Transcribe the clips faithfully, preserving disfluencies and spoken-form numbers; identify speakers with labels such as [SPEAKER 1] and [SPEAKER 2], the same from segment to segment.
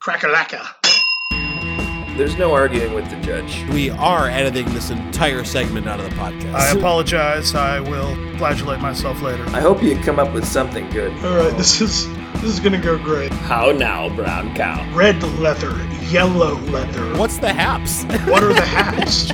[SPEAKER 1] Crack-a-lacka.
[SPEAKER 2] There's no arguing with the judge.
[SPEAKER 3] We are editing this entire segment out of the podcast.
[SPEAKER 1] I apologize. I will flagellate myself later.
[SPEAKER 2] I hope you come up with something good.
[SPEAKER 1] All right, this is this is gonna go great.
[SPEAKER 2] How now, brown cow?
[SPEAKER 1] Red leather, yellow leather.
[SPEAKER 3] What's the haps?
[SPEAKER 1] What are the hats?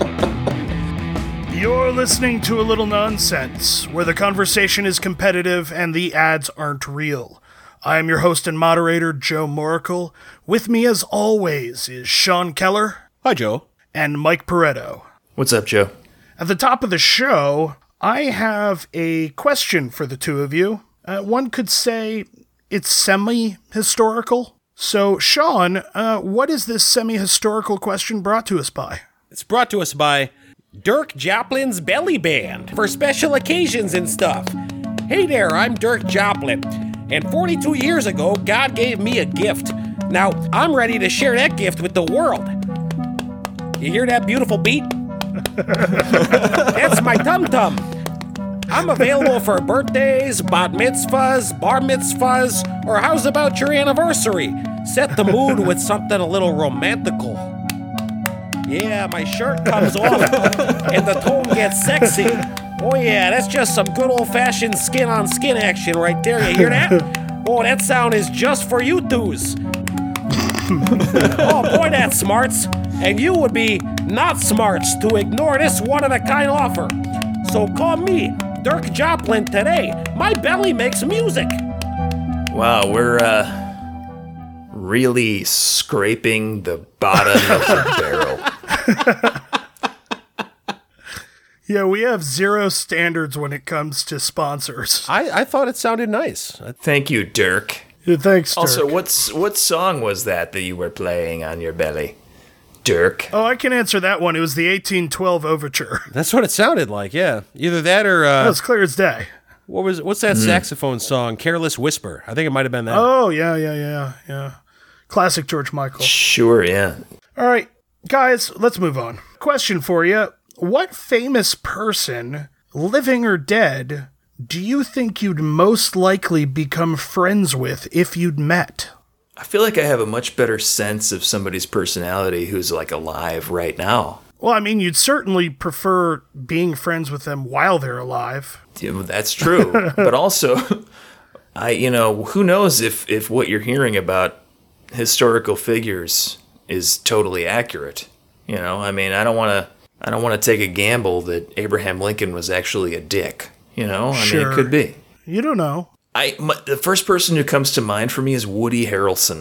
[SPEAKER 1] You're listening to A Little Nonsense, where the conversation is competitive and the ads aren't real. I am your host and moderator, Joe Moracle. With me, as always, is Sean Keller.
[SPEAKER 3] Hi, Joe.
[SPEAKER 1] And Mike Pareto.
[SPEAKER 2] What's up, Joe?
[SPEAKER 1] At the top of the show, I have a question for the two of you. Uh, one could say it's semi-historical. So, Sean, uh, what is this semi-historical question brought to us by?
[SPEAKER 3] It's brought to us by Dirk Joplin's Belly Band for special occasions and stuff. Hey there, I'm Dirk Joplin, and forty-two years ago, God gave me a gift. Now, I'm ready to share that gift with the world. You hear that beautiful beat? That's my tum-tum. I'm available for birthdays, bat mitzvahs, bar mitzvahs, or how's about your anniversary? Set the mood with something a little romantical. Yeah, my shirt comes off and the tone gets sexy. Oh yeah, that's just some good old-fashioned skin-on-skin action right there. You hear that? Oh, that sound is just for you twos. Oh boy, that's smarts. And you would be not smarts to ignore this one-of-a-kind offer. So call me, Dirk Joplin, today. My belly makes music.
[SPEAKER 2] Wow, we're, uh, really scraping the bottom of the barrel.
[SPEAKER 1] Yeah, we have zero standards when it comes to sponsors.
[SPEAKER 3] I, I thought it sounded nice.
[SPEAKER 2] Thank you, Dirk.
[SPEAKER 1] Yeah, thanks, Dirk.
[SPEAKER 2] Also, what's what song was that that you were playing on your belly, Dirk?
[SPEAKER 1] Oh, I can answer that one. It was the eighteen twelve Overture.
[SPEAKER 3] That's what it sounded like, yeah. Either that or... Uh,
[SPEAKER 1] That was clear as day.
[SPEAKER 3] what was What's that mm. saxophone song? Careless Whisper. I think it might have been that.
[SPEAKER 1] Oh, yeah, yeah, yeah, yeah. Classic George Michael.
[SPEAKER 2] Sure, yeah.
[SPEAKER 1] All right, guys, let's move on. Question for you. What famous person, living or dead, do you think you'd most likely become friends with if you'd met?
[SPEAKER 2] I feel like I have a much better sense of somebody's personality who's like alive right now.
[SPEAKER 1] Well, I mean, you'd certainly prefer being friends with them while they're alive.
[SPEAKER 2] Yeah, well, that's true. But also, I, you know, who knows if, if what you're hearing about historical figures is totally accurate. You know, I mean, I don't want to I don't want to take a gamble that Abraham Lincoln was actually a dick. You know, I
[SPEAKER 1] sure.
[SPEAKER 2] mean, it could be.
[SPEAKER 1] You don't know.
[SPEAKER 2] I my, the first person who comes to mind for me is Woody Harrelson.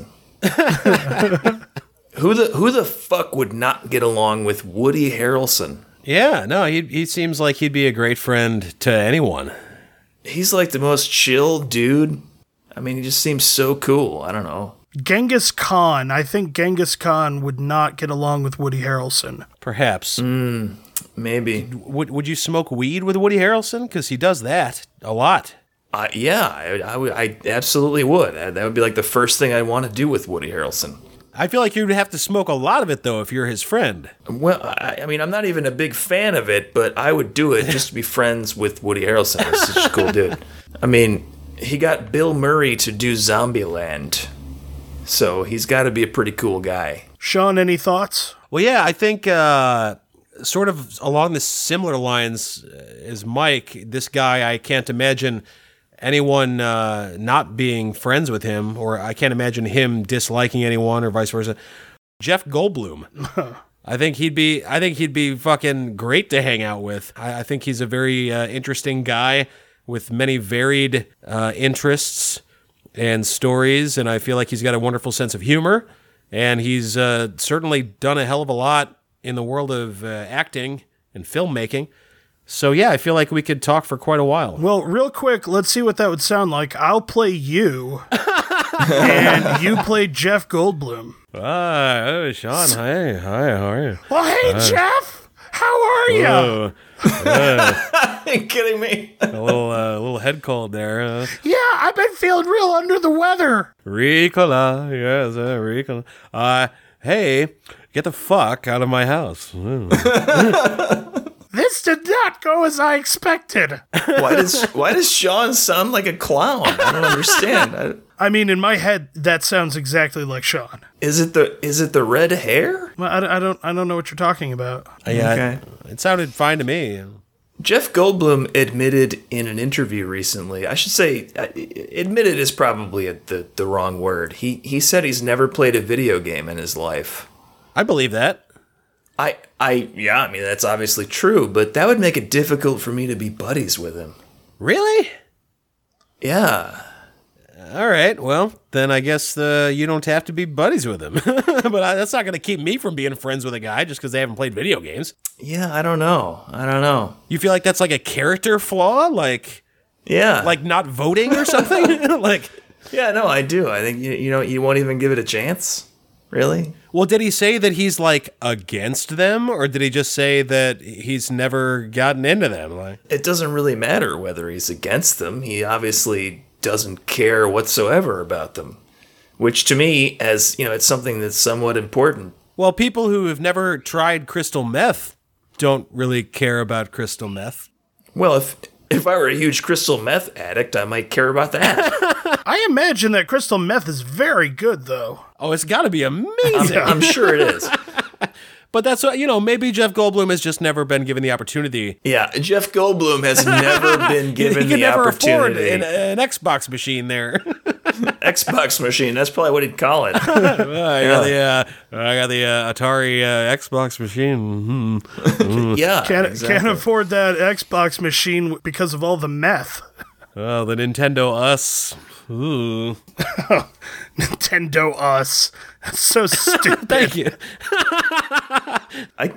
[SPEAKER 2] who the who the fuck would not get along with Woody Harrelson?
[SPEAKER 3] Yeah, no, he he seems like he'd be a great friend to anyone.
[SPEAKER 2] He's like the most chill dude. I mean, he just seems so cool. I don't know.
[SPEAKER 1] Genghis Khan. I think Genghis Khan would not get along with Woody Harrelson.
[SPEAKER 3] Perhaps.
[SPEAKER 2] Mm, maybe.
[SPEAKER 3] Would Would you smoke weed with Woody Harrelson? Because he does that a lot.
[SPEAKER 2] Uh, yeah, I, I, would, I absolutely would. That would be like the first thing I'd want to do with Woody Harrelson.
[SPEAKER 3] I feel like you'd have to smoke a lot of it, though, if you're his friend.
[SPEAKER 2] Well, I, I mean, I'm not even a big fan of it, but I would do it just to be friends with Woody Harrelson. He's such a cool dude. I mean, he got Bill Murray to do Zombieland. So he's got to be a pretty cool guy.
[SPEAKER 1] Sean, any thoughts?
[SPEAKER 3] Well, yeah, I think uh, sort of along the similar lines as Mike, this guy, I can't imagine anyone uh, not being friends with him, or I can't imagine him disliking anyone or vice versa. Jeff Goldblum. I think he'd be I think he'd be fucking great to hang out with. I, I think he's a very uh, interesting guy with many varied uh, interests and stories, and I feel like he's got a wonderful sense of humor, and he's uh, certainly done a hell of a lot in the world of uh, acting and filmmaking. So yeah, I feel like we could talk for quite a while.
[SPEAKER 1] Well, real quick, let's see what that would sound like. I'll play you, and you play Jeff Goldblum.
[SPEAKER 3] Ah, oh, Sean, hi, hi, how are you?
[SPEAKER 1] Well, hey, uh, Jeff, how are you?
[SPEAKER 3] Uh,
[SPEAKER 2] Are you kidding me?
[SPEAKER 3] a little, uh, little head cold there. Uh,
[SPEAKER 1] yeah, I've been feeling real under the weather.
[SPEAKER 3] Ricola, yes, uh, Ricola. Uh, hey, get the fuck out of my house.
[SPEAKER 1] This did not go as I expected.
[SPEAKER 2] Why does why does Sean sound like a clown? I don't understand. I,
[SPEAKER 1] I mean, in my head, that sounds exactly like Sean.
[SPEAKER 2] is it the is it the red hair?
[SPEAKER 1] Well, I, I don't I don't know what you're talking about.
[SPEAKER 3] Yeah,
[SPEAKER 2] Okay.
[SPEAKER 3] it sounded fine to me.
[SPEAKER 2] Jeff Goldblum admitted in an interview recently, I should say, uh, admitted is probably a, the, the wrong word. He he said he's never played a video game in his life.
[SPEAKER 3] I believe that.
[SPEAKER 2] I, I, yeah, I mean, that's obviously true, but that would make it difficult for me to be buddies with him.
[SPEAKER 3] Really?
[SPEAKER 2] Yeah.
[SPEAKER 3] All right. Well, then I guess uh, you don't have to be buddies with him. But I, that's not going to keep me from being friends with a guy just because they haven't played video games.
[SPEAKER 2] Yeah, I don't know. I don't know.
[SPEAKER 3] You feel like that's like a character flaw? Like,
[SPEAKER 2] Yeah.
[SPEAKER 3] like not voting or something? Like,
[SPEAKER 2] yeah, no, I do. I think, you, you know, you won't even give it a chance? Really?
[SPEAKER 3] well, did he say that he's like against them, or did he just say that he's never gotten into them? Like,
[SPEAKER 2] It doesn't really matter whether he's against them. He obviously doesn't care whatsoever about them, which to me, as you know, it's something that's somewhat important.
[SPEAKER 3] well, people who have never tried crystal meth don't really care about crystal meth.
[SPEAKER 2] Well, if if I were a huge crystal meth addict, I might care about that.
[SPEAKER 1] I imagine that crystal meth is very good, though.
[SPEAKER 3] Oh, it's got to be amazing.
[SPEAKER 2] I'm sure it is.
[SPEAKER 3] But that's what, you know, maybe Jeff Goldblum has just never been given the opportunity.
[SPEAKER 2] Yeah, Jeff Goldblum has never been given
[SPEAKER 3] he can
[SPEAKER 2] the
[SPEAKER 3] never afford
[SPEAKER 2] opportunity.
[SPEAKER 3] an, an Xbox machine there.
[SPEAKER 2] Xbox machine. That's probably what he'd call it.
[SPEAKER 3] I got the uh, I got the uh, Atari uh, Xbox machine. Hmm.
[SPEAKER 2] Yeah,
[SPEAKER 1] Can't,
[SPEAKER 2] exactly.
[SPEAKER 1] can't afford that Xbox machine because of all the meth.
[SPEAKER 3] Oh, the Nintendo Us. Ooh.
[SPEAKER 1] Nintendo Us. That's so stupid.
[SPEAKER 3] Thank you.
[SPEAKER 2] I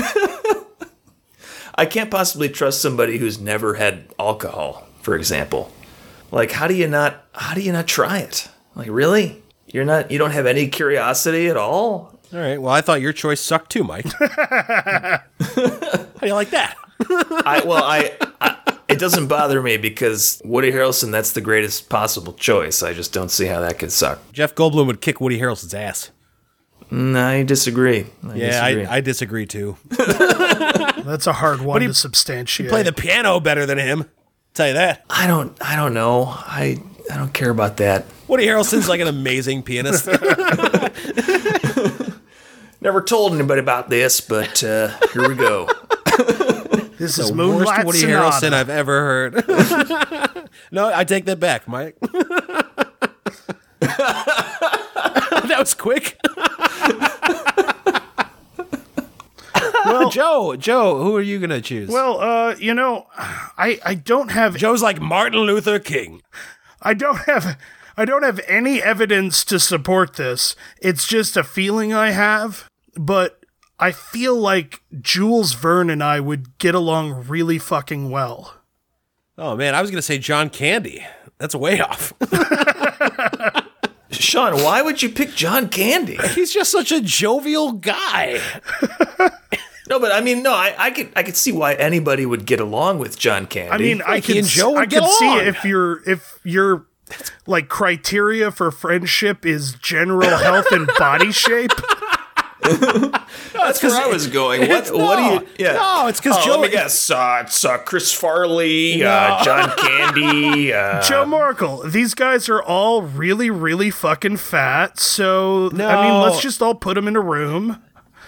[SPEAKER 2] I can't possibly trust somebody who's never had alcohol, for example. Like, how do you not how do you not try it? Like, really? You're not you don't have any curiosity at all?
[SPEAKER 3] All right. Well, I thought your choice sucked too, Mike. How do you like that?
[SPEAKER 2] I well, I, I it doesn't bother me because Woody Harrelson, that's the greatest possible choice. I just don't see how that could suck.
[SPEAKER 3] Jeff Goldblum would kick Woody Harrelson's ass.
[SPEAKER 2] No, I disagree. I
[SPEAKER 3] Yeah,
[SPEAKER 2] disagree.
[SPEAKER 3] I, I disagree too.
[SPEAKER 1] That's a hard one
[SPEAKER 3] he-
[SPEAKER 1] to substantiate.
[SPEAKER 3] Play the piano better than him. Tell you that.
[SPEAKER 2] I don't I don't know. I I don't care about that.
[SPEAKER 3] Woody Harrelson's like an amazing pianist.
[SPEAKER 2] Never told anybody about this, but uh, here we go.
[SPEAKER 1] This is
[SPEAKER 3] The
[SPEAKER 1] Moonlight
[SPEAKER 3] worst Woody
[SPEAKER 1] Sonata.
[SPEAKER 3] Harrelson I've ever heard. No, I take that back, Mike. That was quick. Well, Joe, Joe, who are you gonna choose?
[SPEAKER 1] Well, uh, you know, I I don't have
[SPEAKER 3] Joe's like Martin Luther King.
[SPEAKER 1] I don't have I don't have any evidence to support this. It's just a feeling I have, but I feel like Jules Verne and I would get along really fucking well.
[SPEAKER 3] Oh man, I was gonna say John Candy. That's way off.
[SPEAKER 2] Sean, why would you pick John Candy?
[SPEAKER 3] He's just such a jovial guy.
[SPEAKER 2] No, but I mean, no, I, I could I could see why anybody would get along with John Candy.
[SPEAKER 1] I mean, I
[SPEAKER 3] Like, he
[SPEAKER 1] could
[SPEAKER 3] and Joe would
[SPEAKER 1] I
[SPEAKER 3] get
[SPEAKER 1] could see
[SPEAKER 3] along.
[SPEAKER 1] if you're if you're like criteria for friendship is general health and body shape.
[SPEAKER 2] that's where I was going. What? what do you? Yeah.
[SPEAKER 3] No, it's 'cause
[SPEAKER 2] oh,
[SPEAKER 3] Joe-
[SPEAKER 2] Let me guess. Uh, it's uh, Chris Farley, uh, John Candy. Uh,
[SPEAKER 1] Joe Markle, these guys are all really, really fucking fat. So, I mean,
[SPEAKER 3] No.
[SPEAKER 1] let's just all put them in a room.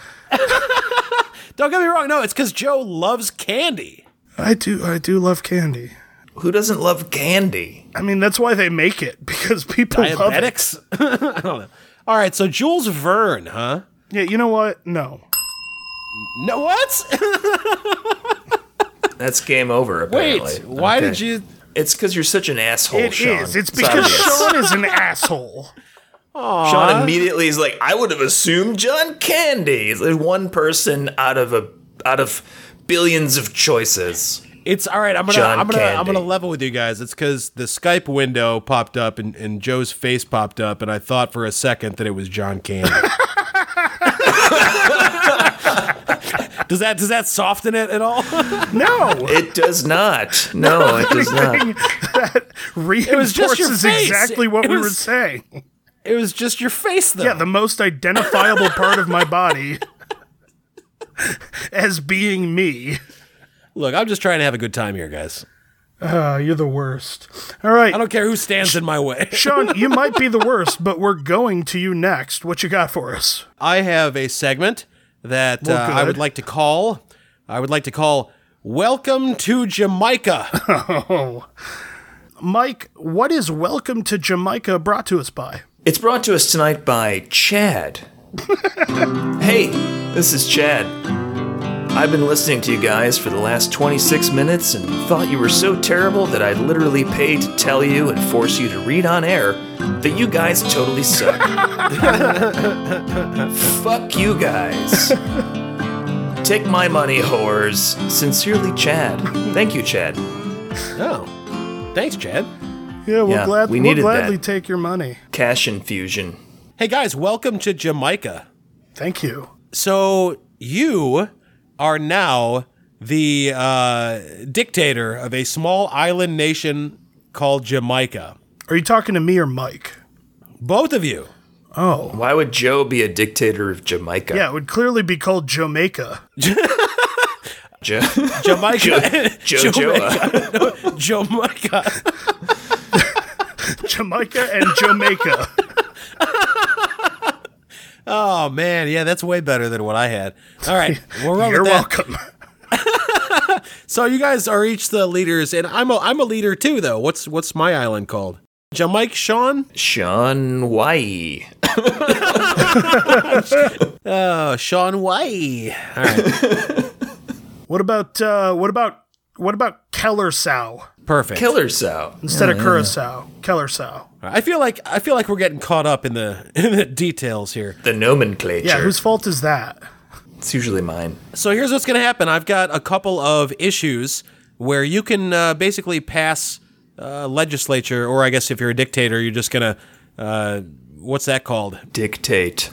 [SPEAKER 3] Don't get me wrong. No, it's because Joe loves candy.
[SPEAKER 1] I do, I do love candy.
[SPEAKER 2] who doesn't love candy?
[SPEAKER 1] I mean, that's why they make it, because people love it.
[SPEAKER 3] Diabetics? I don't know. All right, so Jules Verne, huh?
[SPEAKER 1] Yeah, you know what? No.
[SPEAKER 3] No, what?
[SPEAKER 2] That's game over, apparently.
[SPEAKER 3] Wait, why
[SPEAKER 2] Okay.
[SPEAKER 3] did you?
[SPEAKER 2] It's because you're such an asshole,
[SPEAKER 1] It
[SPEAKER 2] Sean.
[SPEAKER 1] is. It's because
[SPEAKER 2] obvious.
[SPEAKER 1] Sean is an asshole.
[SPEAKER 2] Sean immediately is like, I would have assumed John Candy. There's one person out of a out of billions of choices.
[SPEAKER 3] It's all right. I'm gonna,
[SPEAKER 2] John
[SPEAKER 3] I'm gonna, I'm
[SPEAKER 2] Candy.
[SPEAKER 3] gonna level with you guys. It's because the Skype window popped up and, and Joe's face popped up, and I thought for a second that it was John Candy. Does that does that soften it at all?
[SPEAKER 1] No.
[SPEAKER 2] It does not. No, it does not.
[SPEAKER 1] That
[SPEAKER 3] was just your
[SPEAKER 1] reinforces
[SPEAKER 3] face.
[SPEAKER 1] exactly what
[SPEAKER 3] It
[SPEAKER 1] we were
[SPEAKER 3] was-
[SPEAKER 1] saying.
[SPEAKER 3] It was just your face, though.
[SPEAKER 1] Yeah, the most identifiable part of my body as being me.
[SPEAKER 3] Look, I'm just trying to have a good time here, guys.
[SPEAKER 1] Uh, you're the worst. All right.
[SPEAKER 3] I don't care who stands in my way.
[SPEAKER 1] Sean, you might be the worst, but we're going to you next. What you got for us?
[SPEAKER 3] I have a segment that
[SPEAKER 1] Well,
[SPEAKER 3] uh, I
[SPEAKER 1] good.
[SPEAKER 3] would like to call, I would like to call, Welcome to Jamaica.
[SPEAKER 1] Oh. Mike, what is Welcome to Jamaica brought to us by?
[SPEAKER 2] It's brought to us tonight by Chad. Hey, this is Chad. I've been listening to you guys for the last twenty-six minutes and thought you were so terrible that I'd literally pay to tell you and force you to read on air that you guys totally suck. Fuck you guys. Take my money, whores. Sincerely, Chad. Thank you, Chad.
[SPEAKER 3] Oh, thanks, Chad.
[SPEAKER 1] Yeah, we'll,
[SPEAKER 2] Yeah,
[SPEAKER 1] glad,
[SPEAKER 2] we
[SPEAKER 1] we'll
[SPEAKER 2] needed
[SPEAKER 1] gladly
[SPEAKER 2] that.
[SPEAKER 1] take your money.
[SPEAKER 2] Cash infusion.
[SPEAKER 3] Hey, guys, welcome to Jamaica.
[SPEAKER 1] Thank you.
[SPEAKER 3] So you are now the uh, dictator of a small island nation called Jamaica.
[SPEAKER 1] Are you talking to me or Mike?
[SPEAKER 3] Both of you.
[SPEAKER 1] Oh.
[SPEAKER 2] Why would Joe be a dictator of Jamaica?
[SPEAKER 1] Yeah, it would clearly be called Jamaica.
[SPEAKER 2] Jo-
[SPEAKER 3] Jamaica.
[SPEAKER 2] Jo-
[SPEAKER 3] Jamaica. Jamaica.
[SPEAKER 1] Jamaica and Jamaica.
[SPEAKER 3] Oh, man. Yeah, that's way better than what I had. All right. We'll run
[SPEAKER 1] You're
[SPEAKER 3] with that.
[SPEAKER 1] welcome.
[SPEAKER 3] So you guys are each the leaders, and I'm a, I'm a leader too, though. What's what's my island called? Jamaica Sean?
[SPEAKER 2] Sean Wai.
[SPEAKER 3] Oh, Sean White. All right.
[SPEAKER 1] What about uh what about what about Kellersau
[SPEAKER 3] Perfect.
[SPEAKER 2] Killer Sow.
[SPEAKER 1] instead of Curacao? Kellersau.
[SPEAKER 3] I feel like I feel like we're getting caught up in the in the details here.
[SPEAKER 2] The nomenclature.
[SPEAKER 1] Yeah, whose fault is that?
[SPEAKER 2] It's usually mine.
[SPEAKER 3] So here's what's going to happen. I've got a couple of issues where you can uh, basically pass uh, legislature, or I guess if you're a dictator, you're just going to, uh, what's that called?
[SPEAKER 2] Dictate.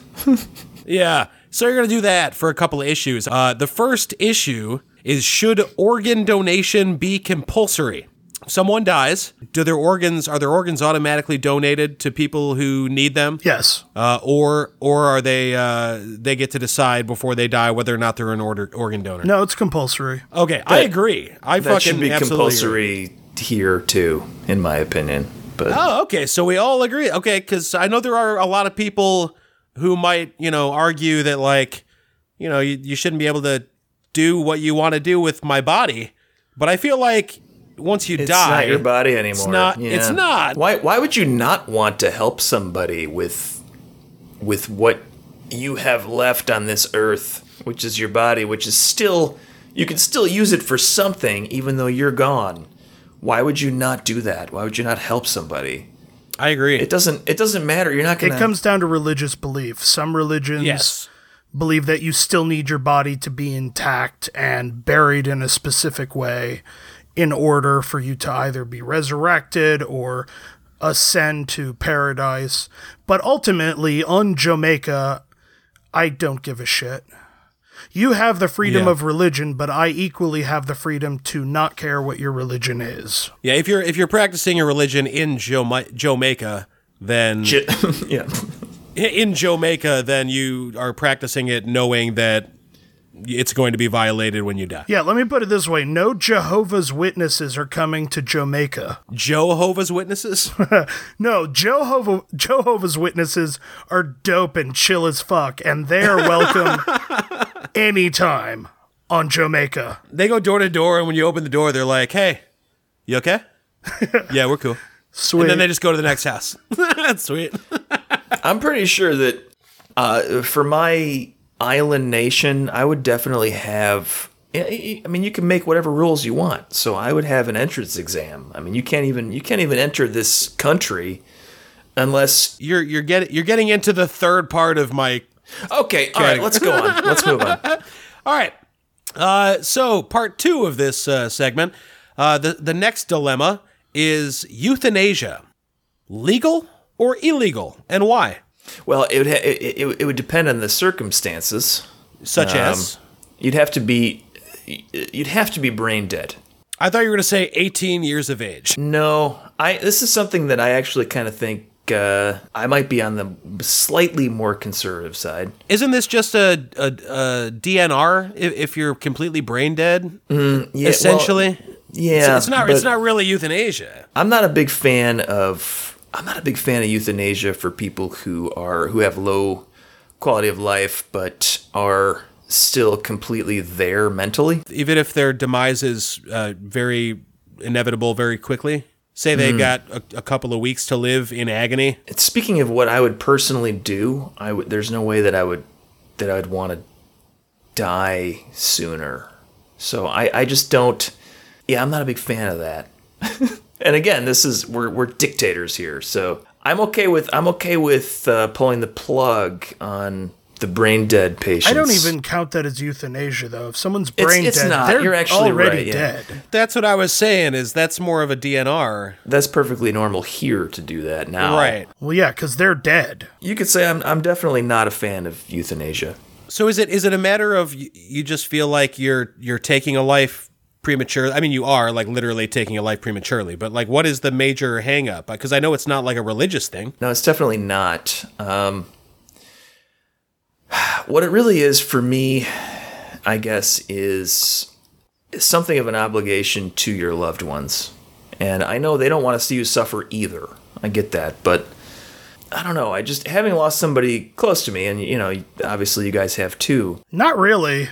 [SPEAKER 3] Yeah. So you're going to do that for a couple of issues. Uh, the first issue is, should organ donation be compulsory? Someone dies. Do their organs are their organs automatically donated to people who need them?
[SPEAKER 1] Yes.
[SPEAKER 3] Uh, or or are they uh, they get to decide before they die whether or not they're an order, organ donor?
[SPEAKER 1] No, it's compulsory.
[SPEAKER 3] Okay, I agree. I
[SPEAKER 2] That
[SPEAKER 3] fucking
[SPEAKER 2] should be
[SPEAKER 3] absolutely agree.
[SPEAKER 2] compulsory here too, in my opinion. But
[SPEAKER 3] Oh, okay. So we all agree. Okay, because I know there are a lot of people who might, you know, argue that like, you know, you, you shouldn't be able to do what you want to do with my body. But I feel like once you
[SPEAKER 2] it's
[SPEAKER 3] die,
[SPEAKER 2] not your body anymore.
[SPEAKER 3] It's not.
[SPEAKER 2] Yeah.
[SPEAKER 3] It's not.
[SPEAKER 2] Why? Why would you not want to help somebody with with what you have left on this earth, which is your body, which is still you can still use it for something, even though you're gone. Why would you not do that? Why would you not help somebody?
[SPEAKER 3] I agree.
[SPEAKER 2] It doesn't. It doesn't matter. You're not gonna.
[SPEAKER 1] It comes down to religious belief. Some religions
[SPEAKER 3] Yes.
[SPEAKER 1] believe that you still need your body to be intact and buried in a specific way in order for you to either be resurrected or ascend to paradise. But ultimately, on Jamaica, I don't give a shit. You have the freedom
[SPEAKER 3] Yeah.
[SPEAKER 1] of religion, but I equally have the freedom to not care what your religion is.
[SPEAKER 3] Yeah, if you're if you're practicing a religion in Joma- Jamaica, then
[SPEAKER 2] J- yeah.
[SPEAKER 3] in Jamaica, then you are practicing it knowing that it's going to be violated when you die.
[SPEAKER 1] Yeah, let me put it this way. No Jehovah's Witnesses are coming to Jamaica.
[SPEAKER 3] Jehovah's Witnesses?
[SPEAKER 1] No, Jehovah, Jehovah's Witnesses are dope and chill as fuck, and they are welcome anytime on Jamaica.
[SPEAKER 3] They go door to door, and when you open the door, they're like, hey, you okay? Yeah, we're cool.
[SPEAKER 1] Sweet.
[SPEAKER 3] And then they just go to the next house. That's sweet.
[SPEAKER 2] I'm pretty sure that uh, for my island nation, I would definitely have. I mean, you can make whatever rules you want. So I would have an entrance exam. I mean, you can't even you can't even enter this country unless.
[SPEAKER 3] You're you're getting you're getting into the third part of my.
[SPEAKER 2] Okay, all right, let's go on. Let's move on.
[SPEAKER 3] All right. Uh, so part two of this uh, segment, uh, the the next dilemma is euthanasia, legal or illegal, and why?
[SPEAKER 2] Well, it would ha- it, it, it would depend on the circumstances.
[SPEAKER 3] Such
[SPEAKER 2] Um,
[SPEAKER 3] as,
[SPEAKER 2] You'd have to be you'd have to be brain dead.
[SPEAKER 3] I thought you were going to say eighteen years of age.
[SPEAKER 2] No, I this is something that I actually kind of think uh, I might be on the slightly more conservative side.
[SPEAKER 3] Isn't this just a, a, a D N R if, if you're completely brain dead?
[SPEAKER 2] Mm, yeah,
[SPEAKER 3] essentially,
[SPEAKER 2] well, yeah.
[SPEAKER 3] It's, it's not. It's not really euthanasia.
[SPEAKER 2] I'm not a big fan of. I'm not a big fan of euthanasia for people who are who have low quality of life, but are still completely there mentally.
[SPEAKER 3] Even if their demise is uh, very inevitable, very quickly. Say they mm. got a, a couple of weeks to live in agony.
[SPEAKER 2] Speaking of what I would personally do, I would. There's no way that I would that I would want to die sooner. So I, I just don't. Yeah, I'm not a big fan of that. And again, this is we're we're dictators here, so I'm okay with I'm okay with uh, pulling the plug on the brain dead patients.
[SPEAKER 1] I don't even count that as euthanasia, though. If someone's brain
[SPEAKER 2] it's, it's
[SPEAKER 1] dead,
[SPEAKER 2] not.
[SPEAKER 1] they're
[SPEAKER 2] You're actually
[SPEAKER 1] already
[SPEAKER 2] right, yeah.
[SPEAKER 1] dead.
[SPEAKER 3] That's what I was saying. Is that's more of a D N R.
[SPEAKER 2] That's perfectly normal here to do that now.
[SPEAKER 3] Right.
[SPEAKER 1] Well, yeah, because they're dead.
[SPEAKER 2] You could say I'm I'm definitely not a fan of euthanasia.
[SPEAKER 3] So is it is it a matter of you, you just feel like you're you're taking a life prematurely? I mean, you are like literally taking a life prematurely, but like, what is the major hang up? Because I know it's not like a religious thing.
[SPEAKER 2] No, it's definitely not. Um, what it really is for me, I guess, is something of an obligation to your loved ones. And I know they don't want to see you suffer either. I get that. But I don't know. I just, having lost somebody close to me, and, you know, obviously you guys have too.
[SPEAKER 1] Not really.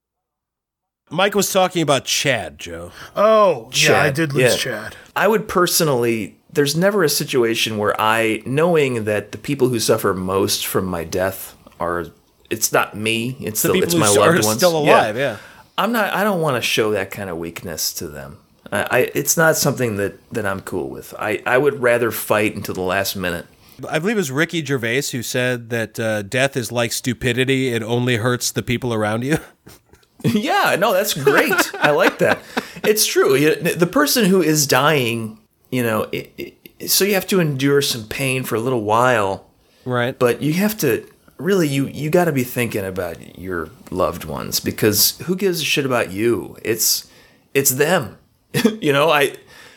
[SPEAKER 3] Mike was talking about Chad, Joe.
[SPEAKER 1] Oh,
[SPEAKER 2] Chad,
[SPEAKER 1] yeah, I did lose
[SPEAKER 2] yeah.
[SPEAKER 1] Chad.
[SPEAKER 2] I would personally, there's never a situation where I, knowing that the people who suffer most from my death are, it's not me, it's
[SPEAKER 3] The
[SPEAKER 2] the,
[SPEAKER 3] people
[SPEAKER 2] it's
[SPEAKER 3] who
[SPEAKER 2] my
[SPEAKER 3] are
[SPEAKER 2] loved ones.
[SPEAKER 3] still alive, yeah.
[SPEAKER 2] I'm not, I don't want to show that kind of weakness to them. I, I it's not something that, that I'm cool with. I, I would rather fight until the last minute.
[SPEAKER 3] I believe it was Ricky Gervais who said that uh, death is like stupidity. It only hurts the people around you.
[SPEAKER 2] Yeah, no, that's great. I like that. It's true. The person who is dying, you know, it, it, so you have to endure some pain for a little while.
[SPEAKER 3] Right.
[SPEAKER 2] But you have to, really, you, you got to be thinking about your loved ones, because who gives a shit about you? It's it's them. You know, I...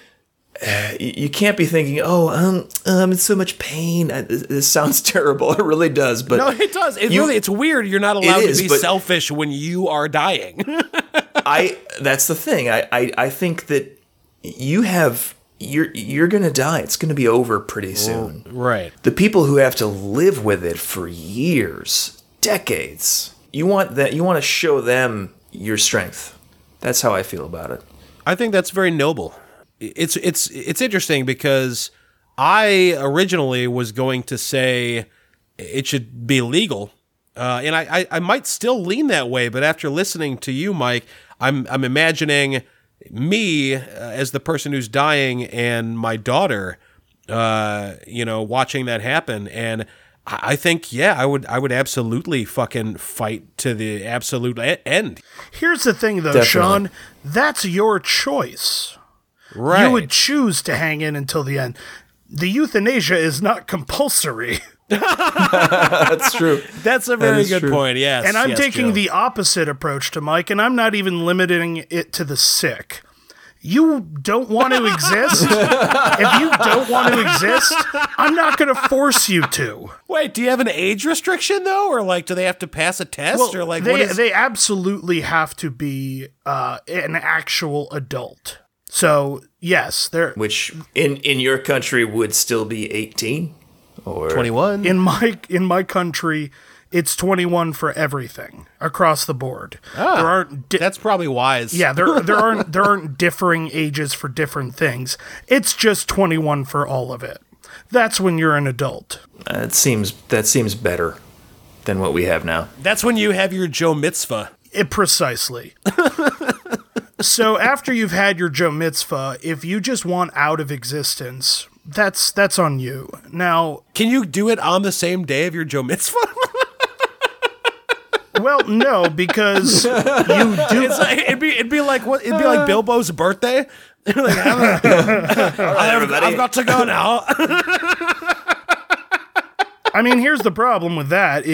[SPEAKER 2] You can't be thinking, oh, um, I'm in so much pain. This sounds terrible. It really does. But
[SPEAKER 3] no, it does. It
[SPEAKER 2] you,
[SPEAKER 3] really, it's weird. You're not allowed
[SPEAKER 2] is,
[SPEAKER 3] to be selfish when you are dying.
[SPEAKER 2] I. That's the thing. I, I, I think that you have. You're you're gonna die. It's gonna be over pretty soon.
[SPEAKER 3] Right.
[SPEAKER 2] The people who have to live with it for years, decades. You want that. You want to show them your strength. That's how I feel about it.
[SPEAKER 3] I think that's very noble. It's it's it's interesting because I originally was going to say it should be legal, uh, and I, I, I might still lean that way. But after listening to you, Mike, I'm I'm imagining me uh, as the person who's dying and my daughter, uh, you know, watching that happen. And I think, yeah, I would I would absolutely fucking fight to the absolute end.
[SPEAKER 1] Here's the thing, though,
[SPEAKER 2] Definitely.
[SPEAKER 1] Sean. That's your choice.
[SPEAKER 3] Right.
[SPEAKER 1] You would choose to hang in until the end. The euthanasia is not compulsory.
[SPEAKER 2] That's true.
[SPEAKER 3] That's a very good
[SPEAKER 2] true.
[SPEAKER 3] point, yes.
[SPEAKER 1] And I'm
[SPEAKER 3] yes,
[SPEAKER 1] taking
[SPEAKER 3] Joe.
[SPEAKER 1] the opposite approach to Mike, and I'm not even limiting it to the sick. You don't want to exist? If you don't want to exist, I'm not going to force you to.
[SPEAKER 3] Wait, do you have an age restriction, though? Or, like, do they have to pass a test? or, like,
[SPEAKER 1] they,
[SPEAKER 3] what is...
[SPEAKER 1] they absolutely have to be uh, an actual adult. So, yes, they're
[SPEAKER 2] Which in, in your country would still be eighteen or
[SPEAKER 3] twenty-one?
[SPEAKER 1] in my in my country, it's twenty-one for everything across the board.
[SPEAKER 3] Ah,
[SPEAKER 1] there aren't di-
[SPEAKER 3] that's probably wise.
[SPEAKER 1] yeah, there there aren't there aren't differing ages for different things. It's just twenty-one for all of it. That's when you're an adult.
[SPEAKER 2] Uh, it seems that seems better than what we have now.
[SPEAKER 3] That's when you have your Joe Mitzvah.
[SPEAKER 1] It precisely. So after you've had your Joe Mitzvah, if you just want out of existence, that's that's on you. Now,
[SPEAKER 3] Can you do it on the same day of your Joe Mitzvah?
[SPEAKER 1] well, no, because you do.
[SPEAKER 3] It's like, it'd be it'd be like what it'd be like Bilbo's birthday. Like, I've, I've, I've got to go now.
[SPEAKER 1] I mean, here's the problem with that is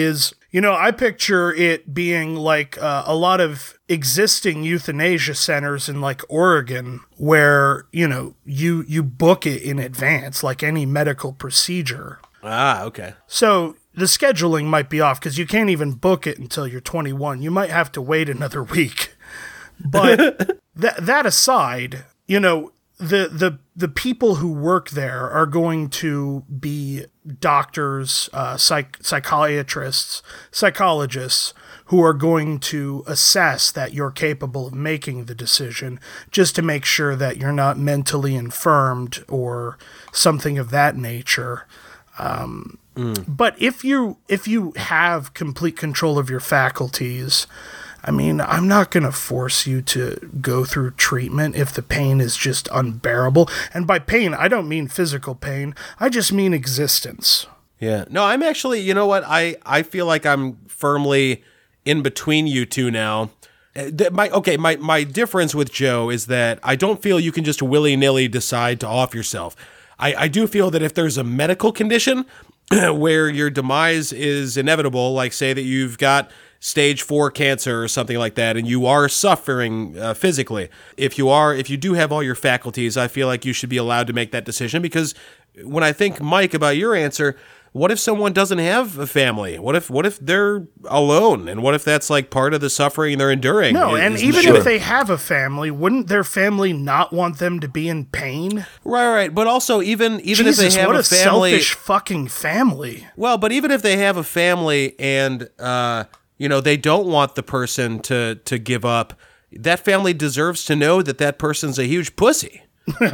[SPEAKER 1] You know, I picture it being like uh, a lot of existing euthanasia centers in like Oregon where, you know, you, you book it in advance, like any medical procedure.
[SPEAKER 3] Ah, okay.
[SPEAKER 1] So the scheduling might be off because you can't even book it until you're twenty-one. You might have to wait another week. But that that aside, you know, the the the people who work there are going to be doctors, uh, psych psychiatrists, psychologists who are going to assess that you're capable of making the decision, just to make sure that you're not mentally infirmed or something of that nature. Um, mm. But if you if you have complete control of your faculties, I mean, I'm not going to force you to go through treatment if the pain is just unbearable. And by pain, I don't mean physical pain. I just mean existence.
[SPEAKER 3] Yeah. No, I'm actually, you know what? I, I feel like I'm firmly in between you two now. My okay, my, my difference with Joe is that I don't feel you can just willy-nilly decide to off yourself. I, I do feel that if there's a medical condition where your demise is inevitable, like say that you've got stage four cancer or something like that, and you are suffering uh, physically, if you are, if you do have all your faculties, I feel like you should be allowed to make that decision. Because when I think, Mike, about your answer, what if someone doesn't have a family? What if what if they're alone? And what if that's like part of the suffering they're enduring?
[SPEAKER 1] No,
[SPEAKER 3] is,
[SPEAKER 1] and
[SPEAKER 3] is
[SPEAKER 1] even
[SPEAKER 3] sure.
[SPEAKER 1] if they have a family, wouldn't their family not want them to be in pain?
[SPEAKER 3] Right, right. But also, even even
[SPEAKER 1] Jesus,
[SPEAKER 3] if they have
[SPEAKER 1] what
[SPEAKER 3] a,
[SPEAKER 1] a
[SPEAKER 3] family,
[SPEAKER 1] selfish fucking family.
[SPEAKER 3] Well, but even if they have a family and uh, you know, they don't want the person to to give up, that family deserves to know that that person's a huge pussy.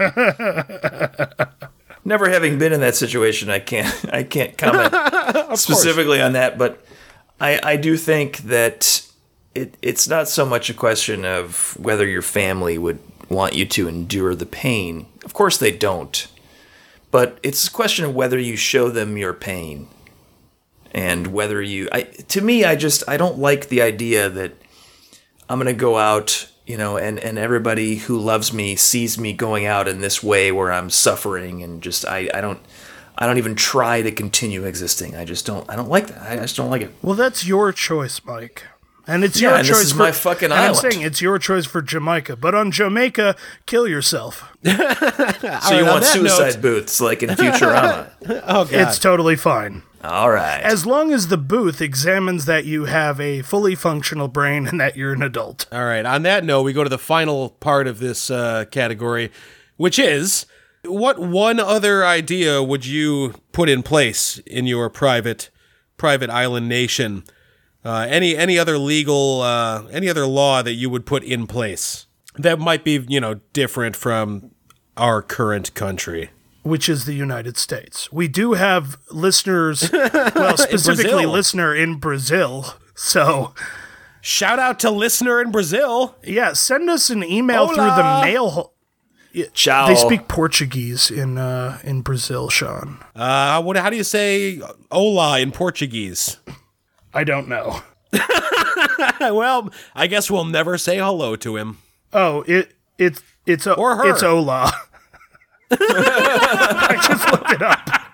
[SPEAKER 2] Never having been in that situation, I can't I can't comment specifically on that, but I, I do think that it it's not so much a question of whether your family would want you to endure the pain. Of course they don't. But it's a question of whether you show them your pain. And whether you I to me I just I don't like the idea that I'm going to go out, you know, and, and everybody who loves me sees me going out in this way where I'm suffering, and just I, I don't I don't even try to continue existing. I just don't I don't like that. I just don't like it.
[SPEAKER 1] Well, that's your choice, Mike. And it's
[SPEAKER 2] Yeah,
[SPEAKER 1] your
[SPEAKER 2] and
[SPEAKER 1] choice
[SPEAKER 2] this is
[SPEAKER 1] for
[SPEAKER 2] my fucking
[SPEAKER 1] and
[SPEAKER 2] island.
[SPEAKER 1] I'm saying it's your choice for Jamaica, but on Jamaica, kill yourself.
[SPEAKER 2] So you
[SPEAKER 3] right, on
[SPEAKER 2] want
[SPEAKER 3] that
[SPEAKER 2] suicide
[SPEAKER 3] note-
[SPEAKER 2] booths like in Futurama.
[SPEAKER 3] Oh God.
[SPEAKER 1] It's totally fine.
[SPEAKER 2] All right.
[SPEAKER 1] As long as the booth examines that you have a fully functional brain and that you're an adult.
[SPEAKER 3] All right. On that note, we go to the final part of this uh, category, which is, what one other idea would you put in place in your private private island nation? Uh, any any other legal uh, any other law that you would put in place that might be, you know, different from our current country?
[SPEAKER 1] Which is the United States. We do have listeners, well, specifically
[SPEAKER 3] Brazil.
[SPEAKER 1] listener in Brazil. So,
[SPEAKER 3] Shout out to listener in Brazil.
[SPEAKER 1] yeah, send us an email
[SPEAKER 3] Hola.
[SPEAKER 1] through the mail. Ho-
[SPEAKER 2] Ciao.
[SPEAKER 1] They speak Portuguese in uh, in Brazil, Sean.
[SPEAKER 3] Uh, what? How do you say "hola" in Portuguese?
[SPEAKER 1] I don't know.
[SPEAKER 3] Well, I guess we'll never say hello to him.
[SPEAKER 1] Oh, it it it's o-
[SPEAKER 3] Or her.
[SPEAKER 1] It's Ola. I just looked it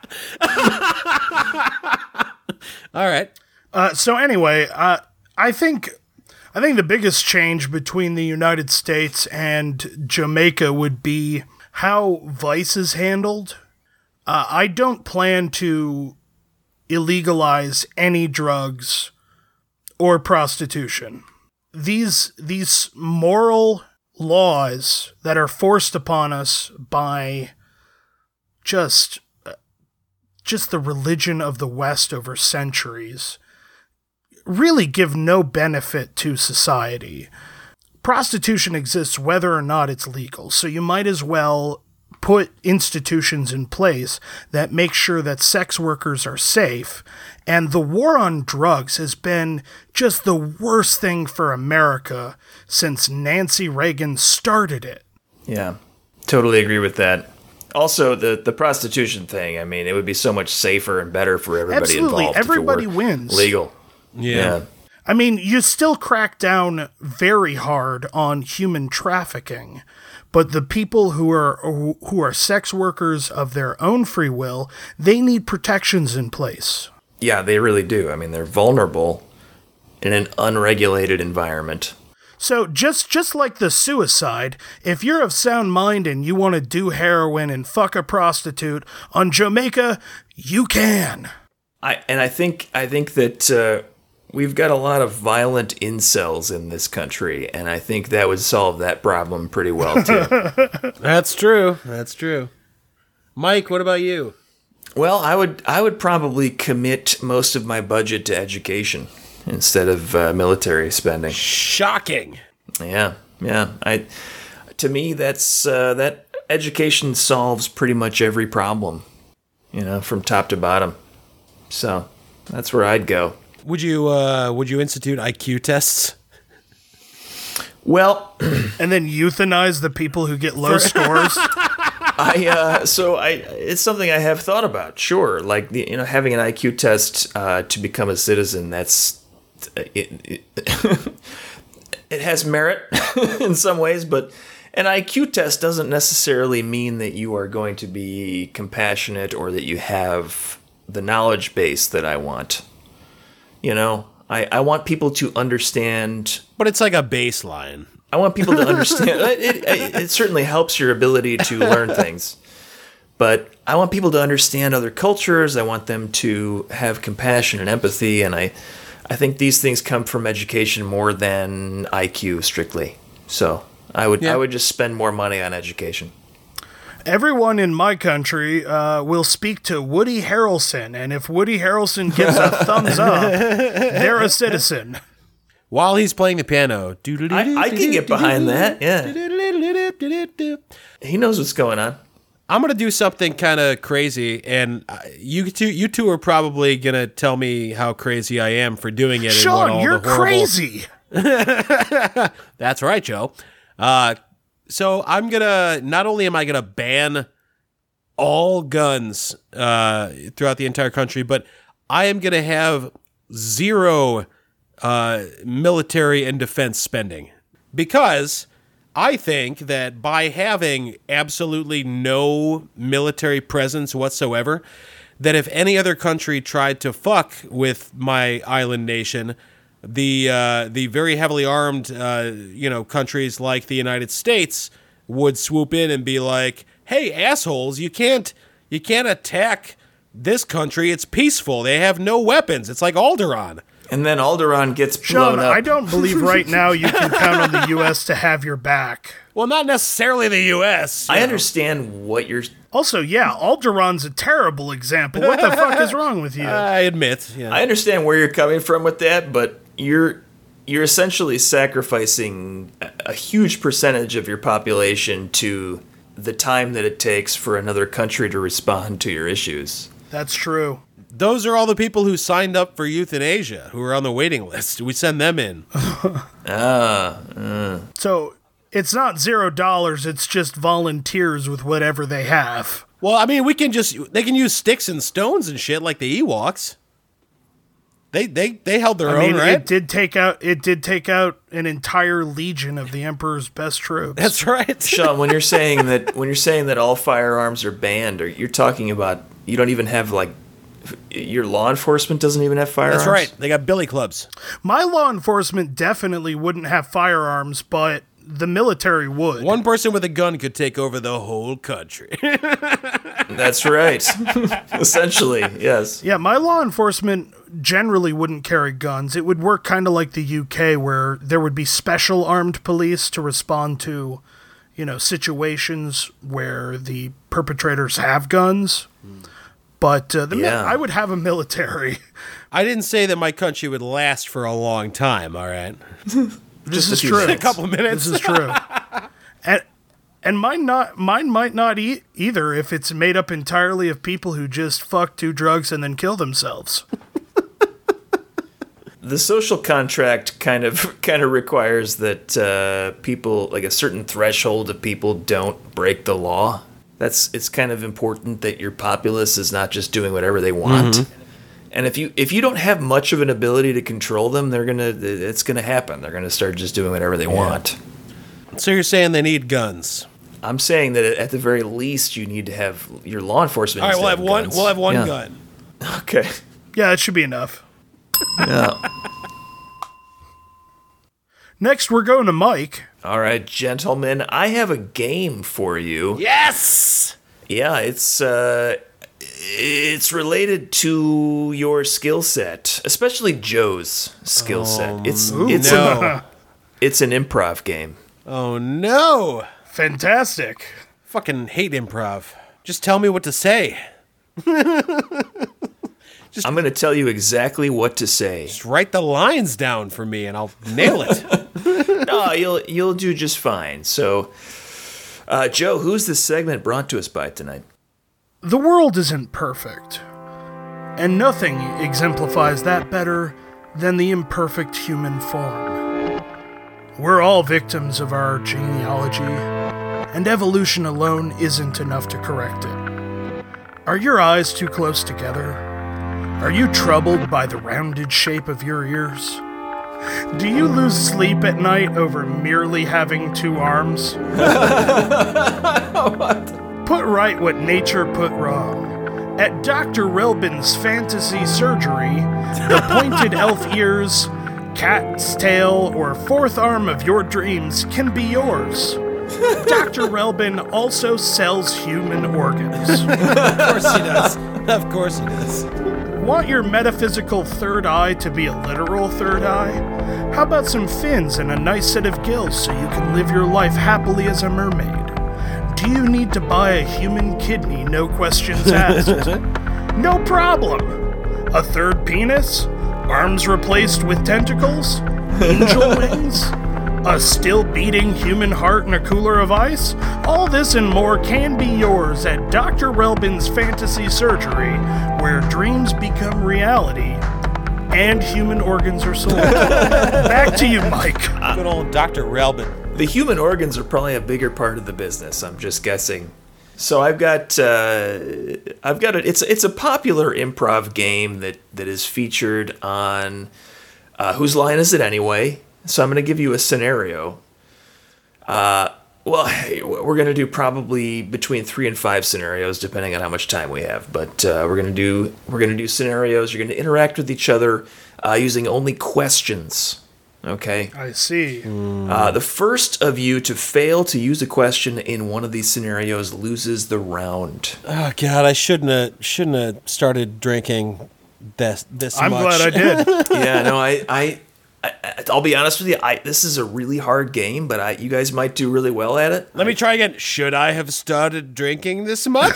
[SPEAKER 1] up.
[SPEAKER 3] All right.
[SPEAKER 1] Uh, so anyway, uh, I think I think the biggest change between the United States and Jamaica would be how vice is handled. Uh, I don't plan to illegalize any drugs or prostitution. These these moral laws that are forced upon us by just just the religion of the West over centuries really give no benefit to society. Prostitution exists whether or not it's legal, so you might as well put institutions in place that make sure that sex workers are safe. And the war on drugs has been just the worst thing for America since Nancy Reagan started it.
[SPEAKER 2] Yeah, totally agree with that. Also, the, the prostitution thing, I mean, it would be so much safer and better for everybody
[SPEAKER 1] Absolutely,
[SPEAKER 2] involved. if it
[SPEAKER 1] everybody
[SPEAKER 2] were
[SPEAKER 1] wins.
[SPEAKER 2] Legal.
[SPEAKER 3] Yeah.
[SPEAKER 2] Yeah.
[SPEAKER 1] I mean, you still crack down very hard on human trafficking, but the people who are who are sex workers of their own free will, they need protections in place.
[SPEAKER 2] Yeah, they really do. I mean, they're vulnerable in an unregulated environment.
[SPEAKER 1] So just just like the suicide, if you're of sound mind and you want to do heroin and fuck a prostitute on Jamaica, you can.
[SPEAKER 2] I and I think I think that uh, we've got a lot of violent incels in this country, and I think that would solve that problem pretty well too.
[SPEAKER 3] That's true. That's true. Mike, what about you?
[SPEAKER 2] Well, I would I would probably commit most of my budget to education instead of uh, military spending.
[SPEAKER 3] Shocking.
[SPEAKER 2] Yeah, yeah. I to me that's uh, that education solves pretty much every problem, you know, from top to bottom. So that's where I'd go.
[SPEAKER 3] Would you uh, would you institute I Q tests?
[SPEAKER 2] Well,
[SPEAKER 1] And then euthanize the people who get low scores.
[SPEAKER 2] I uh, so I it's something I have thought about. Sure, like the, you know, having an I Q test uh, to become a citizen. That's it. It, it has merit in some ways, but an I Q test doesn't necessarily mean that you are going to be compassionate or that you have the knowledge base that I want. You know, I, I want people to understand.
[SPEAKER 3] But it's like a baseline.
[SPEAKER 2] I want people to understand. it, it, it certainly helps your ability to learn things. But I want people to understand other cultures. I want them to have compassion and empathy. And I, I think these things come from education more than I Q strictly. So I would
[SPEAKER 3] Yeah.
[SPEAKER 2] I would just spend more money on education.
[SPEAKER 1] Everyone in my country uh, will speak to Woody Harrelson, and if Woody Harrelson gives a thumbs up, they're a citizen.
[SPEAKER 3] While he's playing the piano.
[SPEAKER 2] I, I can get behind that. Yeah, he knows what's going on.
[SPEAKER 3] I'm gonna do something kind of crazy, and uh, you two, you two are probably gonna tell me how crazy I am for doing it. and what all
[SPEAKER 1] Sean, you're
[SPEAKER 3] the horrible-
[SPEAKER 1] crazy.
[SPEAKER 3] That's right, Joe. Uh, so I'm gonna. Not only am I gonna ban all guns uh, throughout the entire country, but I am gonna have zero uh, military and defense spending, because I think that by having absolutely no military presence whatsoever, that if any other country tried to fuck with my island nation, the uh, the very heavily armed uh, you know countries like the United States would swoop in and be like, "Hey, assholes, you can't you can't attack this country. It's peaceful. They have no weapons. It's like Alderaan."
[SPEAKER 2] And then Alderaan gets blown
[SPEAKER 1] Sean,
[SPEAKER 2] up.
[SPEAKER 1] I don't believe right now you can count on the U S to have your back.
[SPEAKER 3] Well, not necessarily the U S
[SPEAKER 2] I
[SPEAKER 3] you know.
[SPEAKER 2] understand what you're.
[SPEAKER 1] Also, yeah, Alderaan's a terrible example. What the fuck is wrong with you?
[SPEAKER 3] I admit. Yeah.
[SPEAKER 2] I understand where you're coming from with that, but you're you're essentially sacrificing a, a huge percentage of your population to the time that it takes for another country to respond to your issues.
[SPEAKER 1] That's true.
[SPEAKER 3] Those are all the people who signed up for euthanasia, who are on the waiting list. We send them in.
[SPEAKER 2] Ah, uh.
[SPEAKER 1] So it's not zero dollars, it's just volunteers with whatever they have.
[SPEAKER 3] Well, I mean, we can just, they can use sticks and stones and shit like the Ewoks. They they they held their
[SPEAKER 1] I
[SPEAKER 3] own,
[SPEAKER 1] mean,
[SPEAKER 3] right?
[SPEAKER 1] it did take out it did take out an entire legion of the Emperor's best troops.
[SPEAKER 3] That's right.
[SPEAKER 2] Sean, when you're saying that when you're saying that all firearms are banned, or you're talking about you don't even have like your law enforcement doesn't even have firearms.
[SPEAKER 3] That's right. They got billy clubs.
[SPEAKER 1] My law enforcement definitely wouldn't have firearms, but the military would.
[SPEAKER 3] One person with a gun could take over the whole country.
[SPEAKER 2] That's right. Essentially, yes.
[SPEAKER 1] Yeah, my law enforcement generally wouldn't carry guns. It would work kind of like the U K, where there would be special armed police to respond to, you know, situations where the perpetrators have guns. But uh, the mi-
[SPEAKER 2] Yeah.
[SPEAKER 1] I would have a military.
[SPEAKER 3] I didn't say that my country would last for a long time, all right?
[SPEAKER 1] This
[SPEAKER 2] Just a
[SPEAKER 1] is
[SPEAKER 2] few
[SPEAKER 1] true.
[SPEAKER 3] A
[SPEAKER 2] minutes.
[SPEAKER 3] couple minutes.
[SPEAKER 1] This is true. and and mine not mine might not e- either if it's made up entirely of people who just fuck, do drugs, and then kill themselves.
[SPEAKER 2] The social contract kind of kind of requires that uh, people, like a certain threshold of people, don't break the law. That's it's kind of important that your populace is not just doing whatever they want.
[SPEAKER 3] Mm-hmm.
[SPEAKER 2] And if you if you don't have much of an ability to control them, they're gonna it's gonna happen. They're gonna start just doing whatever they want.
[SPEAKER 3] So you're saying they need guns?
[SPEAKER 2] I'm saying that at the very least, you need to have your law enforcement.
[SPEAKER 3] All right,
[SPEAKER 2] needs
[SPEAKER 3] we'll
[SPEAKER 2] to
[SPEAKER 3] have one.
[SPEAKER 2] guns.
[SPEAKER 3] We'll have one
[SPEAKER 2] Yeah.
[SPEAKER 3] gun.
[SPEAKER 2] Okay.
[SPEAKER 1] Yeah, that should be enough.
[SPEAKER 2] Yeah.
[SPEAKER 1] Next, we're going to Mike.
[SPEAKER 2] All right, gentlemen, I have a game for you.
[SPEAKER 3] Yes!
[SPEAKER 2] Yeah, it's uh it's related to your skill set, especially Joe's skill set. It's it's
[SPEAKER 3] no.
[SPEAKER 2] a, it's an improv game.
[SPEAKER 3] Oh, no!
[SPEAKER 1] Fantastic.
[SPEAKER 3] Fucking hate improv. Just tell me what to say.
[SPEAKER 2] I'm going to tell you exactly what to say.
[SPEAKER 3] Just write the lines down for me and I'll nail it.
[SPEAKER 2] No, you'll you'll do just fine. So, uh, Joe, who's this segment brought to us by tonight?
[SPEAKER 1] The world isn't perfect, and nothing exemplifies that better than the imperfect human form. We're all victims of our genealogy, and evolution alone isn't enough to correct it. Are your eyes too close together? Are you troubled by the rounded shape of your ears? Do you lose sleep at night over merely having two arms? Put right what nature put wrong. At Doctor Relbin's Fantasy Surgery, the pointed elf ears, cat's tail, or fourth arm of your dreams can be yours. Doctor Relbin also sells human organs.
[SPEAKER 3] Of course he does. Of course he does.
[SPEAKER 1] Want your metaphysical third eye to be a literal third eye? How about some fins and a nice set of gills so you can live your life happily as a mermaid? Do you need to buy a human kidney, no questions asked? No problem. A third penis? Arms replaced with tentacles? Angel wings? A still beating human heart in a cooler of ice? All this and more can be yours at Doctor Relbin's Fantasy Surgery, where dreams become reality and human organs are sold. Back to you, Mike.
[SPEAKER 3] Good old Doctor Relbin.
[SPEAKER 2] The human organs are probably a bigger part of the business. I'm just guessing. So I've got, uh, I've got a, it's it's a popular improv game that that is featured on uh, Whose Line Is It Anyway? So I'm going to give you a scenario. Uh, well, we're going to do probably between three and five scenarios, depending on how much time we have. But uh, we're going to do we're going to do scenarios. You're going to interact with each other uh, using only questions. Okay.
[SPEAKER 1] I see.
[SPEAKER 2] Uh, the first of you to fail to use a question in one of these scenarios loses the round.
[SPEAKER 3] Oh God, I shouldn't have shouldn't have started drinking this this
[SPEAKER 1] I'm
[SPEAKER 3] much.
[SPEAKER 1] glad I did.
[SPEAKER 2] Yeah, no, I, I, I, I'll be honest with you. I this is a really hard game, but I, you guys might do really well at it.
[SPEAKER 3] Let me try again. Should I have started drinking this much?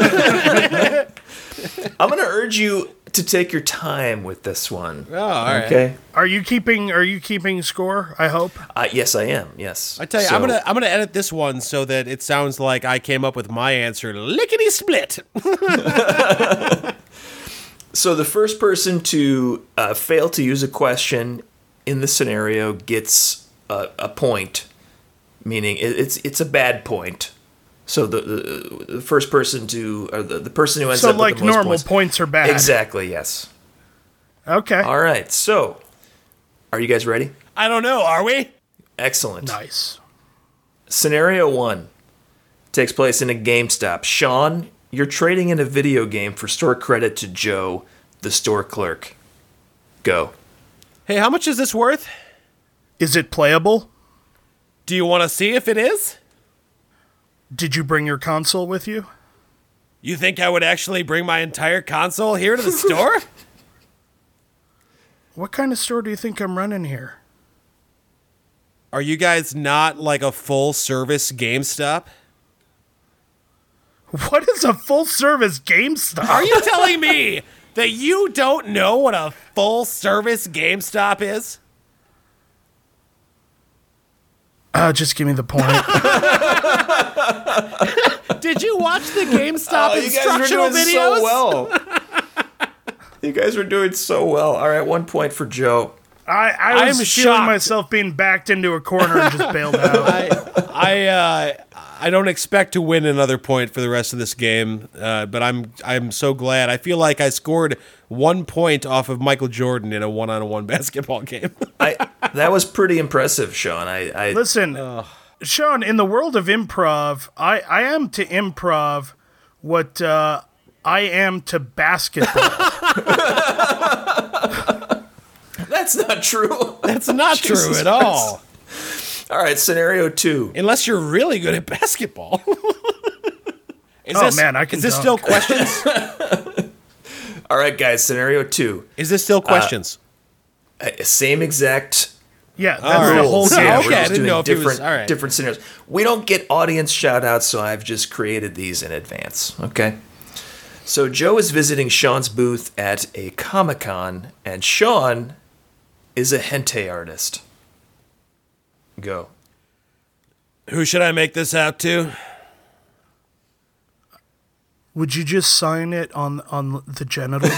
[SPEAKER 2] I'm going to urge you to take your time with this one.
[SPEAKER 3] Oh, all right.
[SPEAKER 2] Okay.
[SPEAKER 1] Are you keeping Are you keeping score? I hope.
[SPEAKER 2] Uh, yes, I am. Yes.
[SPEAKER 3] I tell you,
[SPEAKER 2] So-
[SPEAKER 3] I'm gonna I'm gonna edit this one so that it sounds like I came up with my answer lickety split.
[SPEAKER 2] So the first person to uh, fail to use a question in the scenario gets a, a point, meaning it, it's it's a bad point. So the the, the first person to or the, the person who ends
[SPEAKER 1] So
[SPEAKER 2] up
[SPEAKER 1] like
[SPEAKER 2] with the most
[SPEAKER 1] normal
[SPEAKER 2] points,
[SPEAKER 1] points are bad.
[SPEAKER 2] Exactly. Yes.
[SPEAKER 1] Okay.
[SPEAKER 2] All right. So, are you guys ready?
[SPEAKER 3] I don't know. Are we?
[SPEAKER 2] Excellent.
[SPEAKER 1] Nice.
[SPEAKER 2] Scenario one takes place in a GameStop. Sean, you're trading in a video game for store credit to Joe, the store clerk. Go.
[SPEAKER 3] Hey, how much is this worth?
[SPEAKER 1] Is it playable?
[SPEAKER 3] Do you want to see if it is?
[SPEAKER 1] Did you bring your console with you?
[SPEAKER 3] You think I would actually bring my entire console here to the store?
[SPEAKER 1] What kind of store do you think I'm running here?
[SPEAKER 3] Are you guys not like a full service GameStop?
[SPEAKER 1] What is a full service GameStop?
[SPEAKER 3] Are you telling me that you don't know what a full service GameStop is?
[SPEAKER 1] Uh, just give me the point.
[SPEAKER 3] Did you watch the GameStop
[SPEAKER 2] Oh,
[SPEAKER 3] instructional videos?
[SPEAKER 2] so well. You guys were doing so well. All right, one point for Joe.
[SPEAKER 1] I, I was
[SPEAKER 3] I'm
[SPEAKER 1] feeling
[SPEAKER 3] shocked.
[SPEAKER 1] myself being backed into a corner and just bailed out.
[SPEAKER 3] I I uh, I don't expect to win another point for the rest of this game, uh, but I'm I'm so glad. I feel like I scored one point off of Michael Jordan in a one-on-one basketball game.
[SPEAKER 2] I that was pretty impressive, Sean. I, I
[SPEAKER 1] Listen, Sean, in the world of improv, I, I am to improv what uh, I am to basketball.
[SPEAKER 2] That's not true.
[SPEAKER 3] That's not
[SPEAKER 2] Jesus
[SPEAKER 3] true at all.
[SPEAKER 2] All right, scenario two.
[SPEAKER 3] Unless you're really good at basketball. Is
[SPEAKER 1] Oh,
[SPEAKER 3] this,
[SPEAKER 1] man, I can
[SPEAKER 3] Is this
[SPEAKER 1] dunk.
[SPEAKER 3] still questions?
[SPEAKER 2] All right, guys, scenario two.
[SPEAKER 3] Is this still questions?
[SPEAKER 2] Uh, same exact
[SPEAKER 1] Yeah, that's
[SPEAKER 3] All
[SPEAKER 1] the
[SPEAKER 3] right.
[SPEAKER 1] whole
[SPEAKER 3] So-
[SPEAKER 1] game.
[SPEAKER 2] Yeah,
[SPEAKER 3] okay,
[SPEAKER 2] we're
[SPEAKER 3] I
[SPEAKER 2] just
[SPEAKER 3] didn't
[SPEAKER 2] doing
[SPEAKER 3] know if he was-
[SPEAKER 2] different,
[SPEAKER 3] all right.
[SPEAKER 2] different scenarios. We don't get audience shout outs, so I've just created these in advance. Okay. So Joe is visiting Sean's booth at a Comic-Con, and Sean is a hentai artist. Go.
[SPEAKER 3] Who should I make this out to?
[SPEAKER 1] Would you just sign it on on the genitals?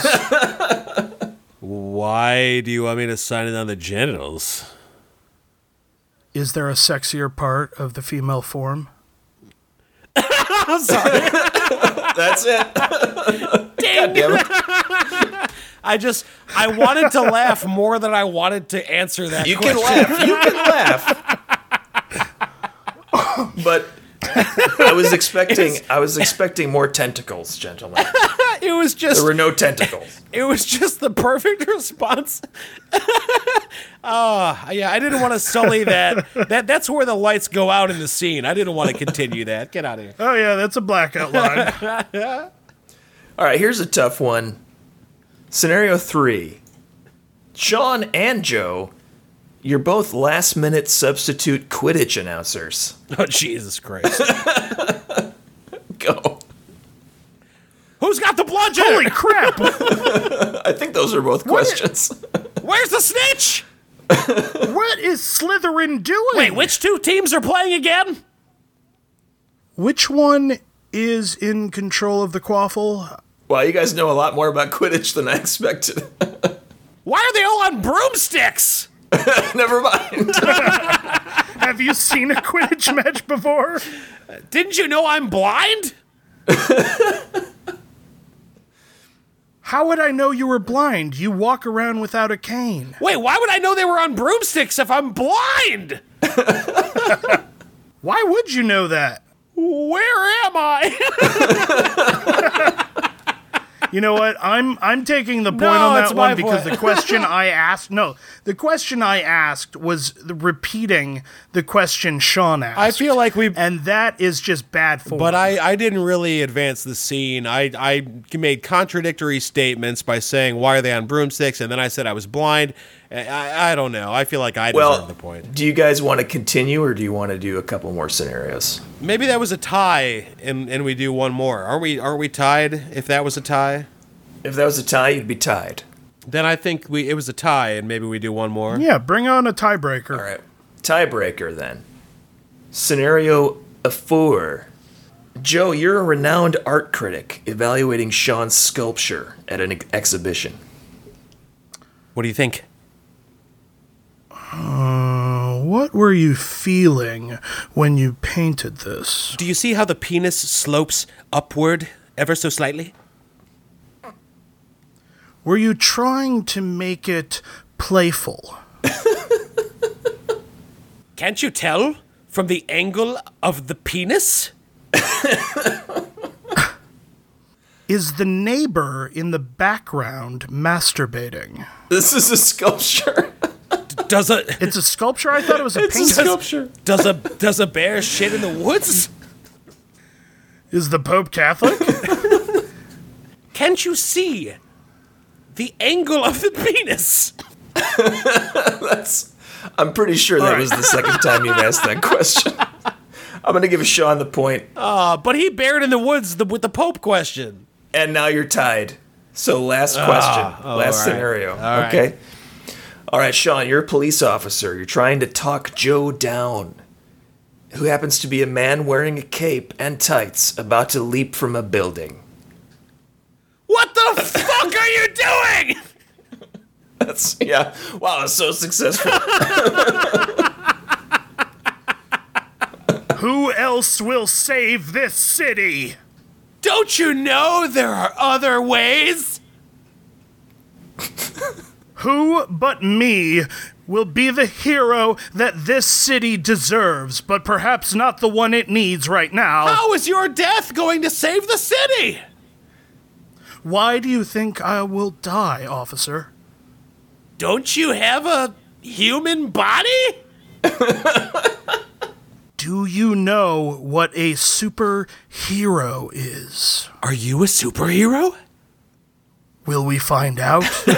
[SPEAKER 3] Why do you want me to sign it on the genitals?
[SPEAKER 1] Is there a sexier part of the female form?
[SPEAKER 3] I'm sorry.
[SPEAKER 2] That's it. God damn it.
[SPEAKER 3] I just, I wanted to laugh more than I wanted to answer that
[SPEAKER 2] You
[SPEAKER 3] question.
[SPEAKER 2] can laugh. You can laugh. But I was expecting I was expecting more tentacles, gentlemen.
[SPEAKER 3] It was just,
[SPEAKER 2] There were no tentacles.
[SPEAKER 3] it was just the perfect response. Oh, yeah, I didn't want to sully that. That That's where the lights go out in the scene. I didn't want to continue that. Get out of here.
[SPEAKER 1] Oh yeah, that's a blackout line.
[SPEAKER 2] All right, here's a tough one. Scenario three. Sean and Joe, you're both last-minute substitute Quidditch announcers.
[SPEAKER 3] Oh, Jesus Christ.
[SPEAKER 2] Go.
[SPEAKER 3] Who's got the bludgeon?
[SPEAKER 1] Holy crap!
[SPEAKER 2] I think those are both questions.
[SPEAKER 3] Where's the snitch?
[SPEAKER 1] What is Slytherin doing?
[SPEAKER 3] Wait, which two teams are playing again?
[SPEAKER 1] Which one is in control of the quaffle?
[SPEAKER 2] Wow, you guys know a lot more about Quidditch than I expected.
[SPEAKER 3] Why are they all on broomsticks?
[SPEAKER 2] Never mind.
[SPEAKER 1] Have you seen a Quidditch match before?
[SPEAKER 3] Didn't you know I'm blind?
[SPEAKER 1] How would I know you were blind? You walk around without a cane.
[SPEAKER 3] Wait, why would I know they were on broomsticks if I'm blind?
[SPEAKER 1] Why would you know that?
[SPEAKER 3] Where am I?
[SPEAKER 1] You know what? I'm I'm taking the point
[SPEAKER 3] No,
[SPEAKER 1] on
[SPEAKER 3] it's
[SPEAKER 1] that
[SPEAKER 3] my
[SPEAKER 1] one because
[SPEAKER 3] point.
[SPEAKER 1] the question I asked, no, the question I asked was the repeating the question Sean asked.
[SPEAKER 3] I feel like we
[SPEAKER 1] and that is just bad form.
[SPEAKER 3] But I, I didn't really advance the scene. I, I made contradictory statements by saying, why are they on broomsticks? And then I said I was blind. I, I don't know. I feel like I deserve
[SPEAKER 2] Well,
[SPEAKER 3] the point.
[SPEAKER 2] do you guys want to continue or do you want to do a couple more scenarios?
[SPEAKER 3] Maybe that was a tie, and, and we do one more. Aren't we, aren't we tied if that was a tie?
[SPEAKER 2] If that was a tie, you'd be tied.
[SPEAKER 3] Then I think we it was a tie, and maybe we do one more.
[SPEAKER 1] yeah, bring on a tiebreaker.
[SPEAKER 2] All right. Tiebreaker then. Scenario four. Joe, you're a renowned art critic evaluating Sean's sculpture at an ex- exhibition.
[SPEAKER 3] What do you think?
[SPEAKER 1] Uh, what were you feeling when you painted this?
[SPEAKER 3] Do you see how the penis slopes upward ever so slightly?
[SPEAKER 1] Were you trying to make it playful?
[SPEAKER 3] Can't you tell from the angle of the penis?
[SPEAKER 1] Is the neighbor in the background masturbating?
[SPEAKER 2] This is a sculpture.
[SPEAKER 3] Does a
[SPEAKER 1] It's a sculpture? I thought it was a
[SPEAKER 2] It's a
[SPEAKER 1] painting.
[SPEAKER 2] sculpture.
[SPEAKER 3] does a does a bear shit in the woods?
[SPEAKER 1] Is the Pope Catholic?
[SPEAKER 3] Can't you see the angle of the penis?
[SPEAKER 2] That's. I'm pretty sure that
[SPEAKER 1] right.
[SPEAKER 2] was the second time you've asked that question. I'm going to give Sean the point,
[SPEAKER 3] Uh, but he buried in the woods the, with the Pope question.
[SPEAKER 2] and now you're tied. So last question,
[SPEAKER 3] oh,
[SPEAKER 2] last
[SPEAKER 3] all right.
[SPEAKER 2] scenario.
[SPEAKER 3] All right.
[SPEAKER 2] Okay. All right, Sean, you're a police officer. You're trying to talk Joe down, who happens to be a man wearing a cape and tights about to leap from a building.
[SPEAKER 3] What the fuck are you doing?
[SPEAKER 2] That's, yeah. Wow, it's so successful.
[SPEAKER 1] Who else will save this city?
[SPEAKER 3] Don't you know there are other ways?
[SPEAKER 1] Who but me will be the hero that this city deserves, but perhaps not the one it needs right now?
[SPEAKER 3] How is your death going to save the city?
[SPEAKER 1] Why do you think I will die, officer?
[SPEAKER 3] Don't you have a human body?
[SPEAKER 1] Do you know what a superhero is?
[SPEAKER 3] Are you a superhero?
[SPEAKER 1] Will we find out?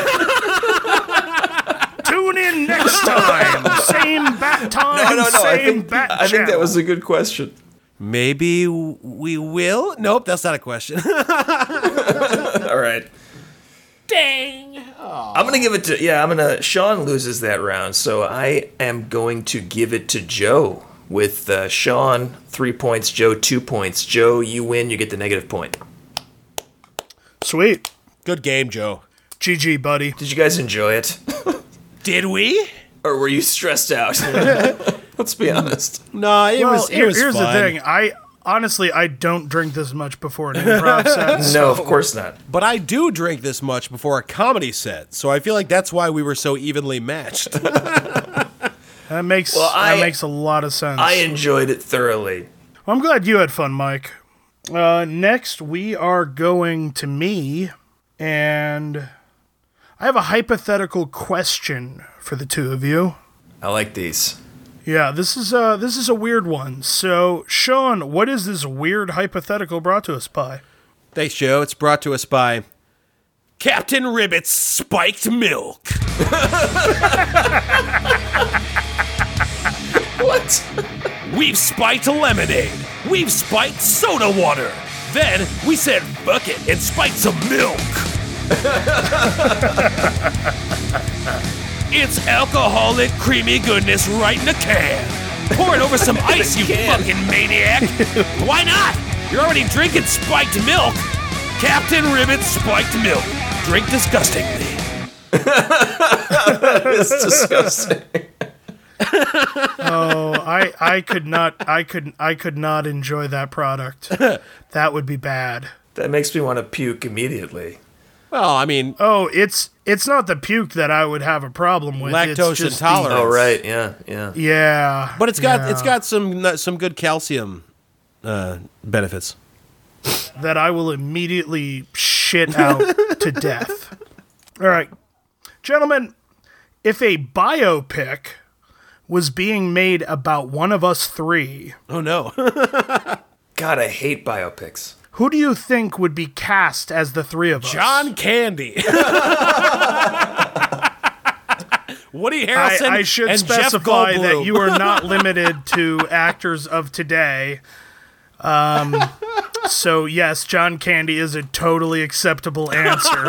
[SPEAKER 1] Tune in next time. Same bat time,
[SPEAKER 2] No, no, no. I
[SPEAKER 1] same
[SPEAKER 2] think,
[SPEAKER 1] bat
[SPEAKER 2] I think that
[SPEAKER 1] channel.
[SPEAKER 2] was a good question.
[SPEAKER 3] Maybe we will? Nope, that's not a question.
[SPEAKER 2] All right.
[SPEAKER 3] Dang.
[SPEAKER 2] I'm going to give it to, yeah, I'm going to, Sean loses that round, so I am going to give it to Joe with uh, Sean three points, Joe two points. Joe, you win, you get the negative point.
[SPEAKER 1] Sweet.
[SPEAKER 3] Good game, Joe.
[SPEAKER 1] G G, buddy.
[SPEAKER 2] Did you guys enjoy it?
[SPEAKER 3] Did we?
[SPEAKER 2] Or were you stressed out? Let's be honest.
[SPEAKER 3] No, it
[SPEAKER 1] Well,
[SPEAKER 3] was. It
[SPEAKER 1] here-
[SPEAKER 3] was
[SPEAKER 1] here's
[SPEAKER 3] fun.
[SPEAKER 1] the thing. I honestly, I don't drink this much before an improv set.
[SPEAKER 2] No,
[SPEAKER 1] so-
[SPEAKER 2] of course not.
[SPEAKER 3] But I do drink this much before a comedy set, so I feel like that's why we were so evenly matched.
[SPEAKER 1] That makes
[SPEAKER 2] Well, I-
[SPEAKER 1] that makes a lot of sense.
[SPEAKER 2] I enjoyed it thoroughly.
[SPEAKER 1] I'm glad you had fun, Mike. Uh, next, we are going to me, and I have a hypothetical question for the two of you.
[SPEAKER 2] I like these.
[SPEAKER 1] Yeah, this is a this is a weird one. So, Sean, what is this weird hypothetical brought to us by?
[SPEAKER 3] Thanks, Joe. It's brought to us by Captain Ribbit's Spiked Milk.
[SPEAKER 2] What?
[SPEAKER 3] We've spiked lemonade. We've spiked soda water. Then we said fuck it and spiked some milk. It's alcoholic creamy goodness right in a can. Pour it over some ice, you
[SPEAKER 2] can.
[SPEAKER 3] fucking maniac. Why not? You're already drinking spiked milk. Captain Ribbit's Spiked Milk. Drink disgustingly.
[SPEAKER 2] It's disgusting.
[SPEAKER 1] Oh, I I could not I could I could not enjoy that product. That would be bad.
[SPEAKER 2] That makes me want to puke immediately.
[SPEAKER 3] Well, I mean,
[SPEAKER 1] Oh, it's it's not the puke that I would have a problem with.
[SPEAKER 3] Lactose
[SPEAKER 1] it's just
[SPEAKER 3] intolerant.
[SPEAKER 1] the-
[SPEAKER 2] Oh, right. Yeah, yeah.
[SPEAKER 1] yeah,
[SPEAKER 3] but it's got
[SPEAKER 1] yeah,
[SPEAKER 3] it's got some some good calcium uh, benefits.
[SPEAKER 1] that I will immediately shit out to death. All right, gentlemen, if a biopic was being made about one of us three,
[SPEAKER 3] Oh no.
[SPEAKER 2] God, I hate biopics.
[SPEAKER 1] who do you think would be cast as the three of us?
[SPEAKER 3] John Candy. Woody
[SPEAKER 1] I,
[SPEAKER 3] Harrelson
[SPEAKER 1] I should
[SPEAKER 3] and
[SPEAKER 1] specify
[SPEAKER 3] Jeff
[SPEAKER 1] that
[SPEAKER 3] Goldblum.
[SPEAKER 1] you are not limited to actors of today. Um, so yes, John Candy is a totally acceptable answer.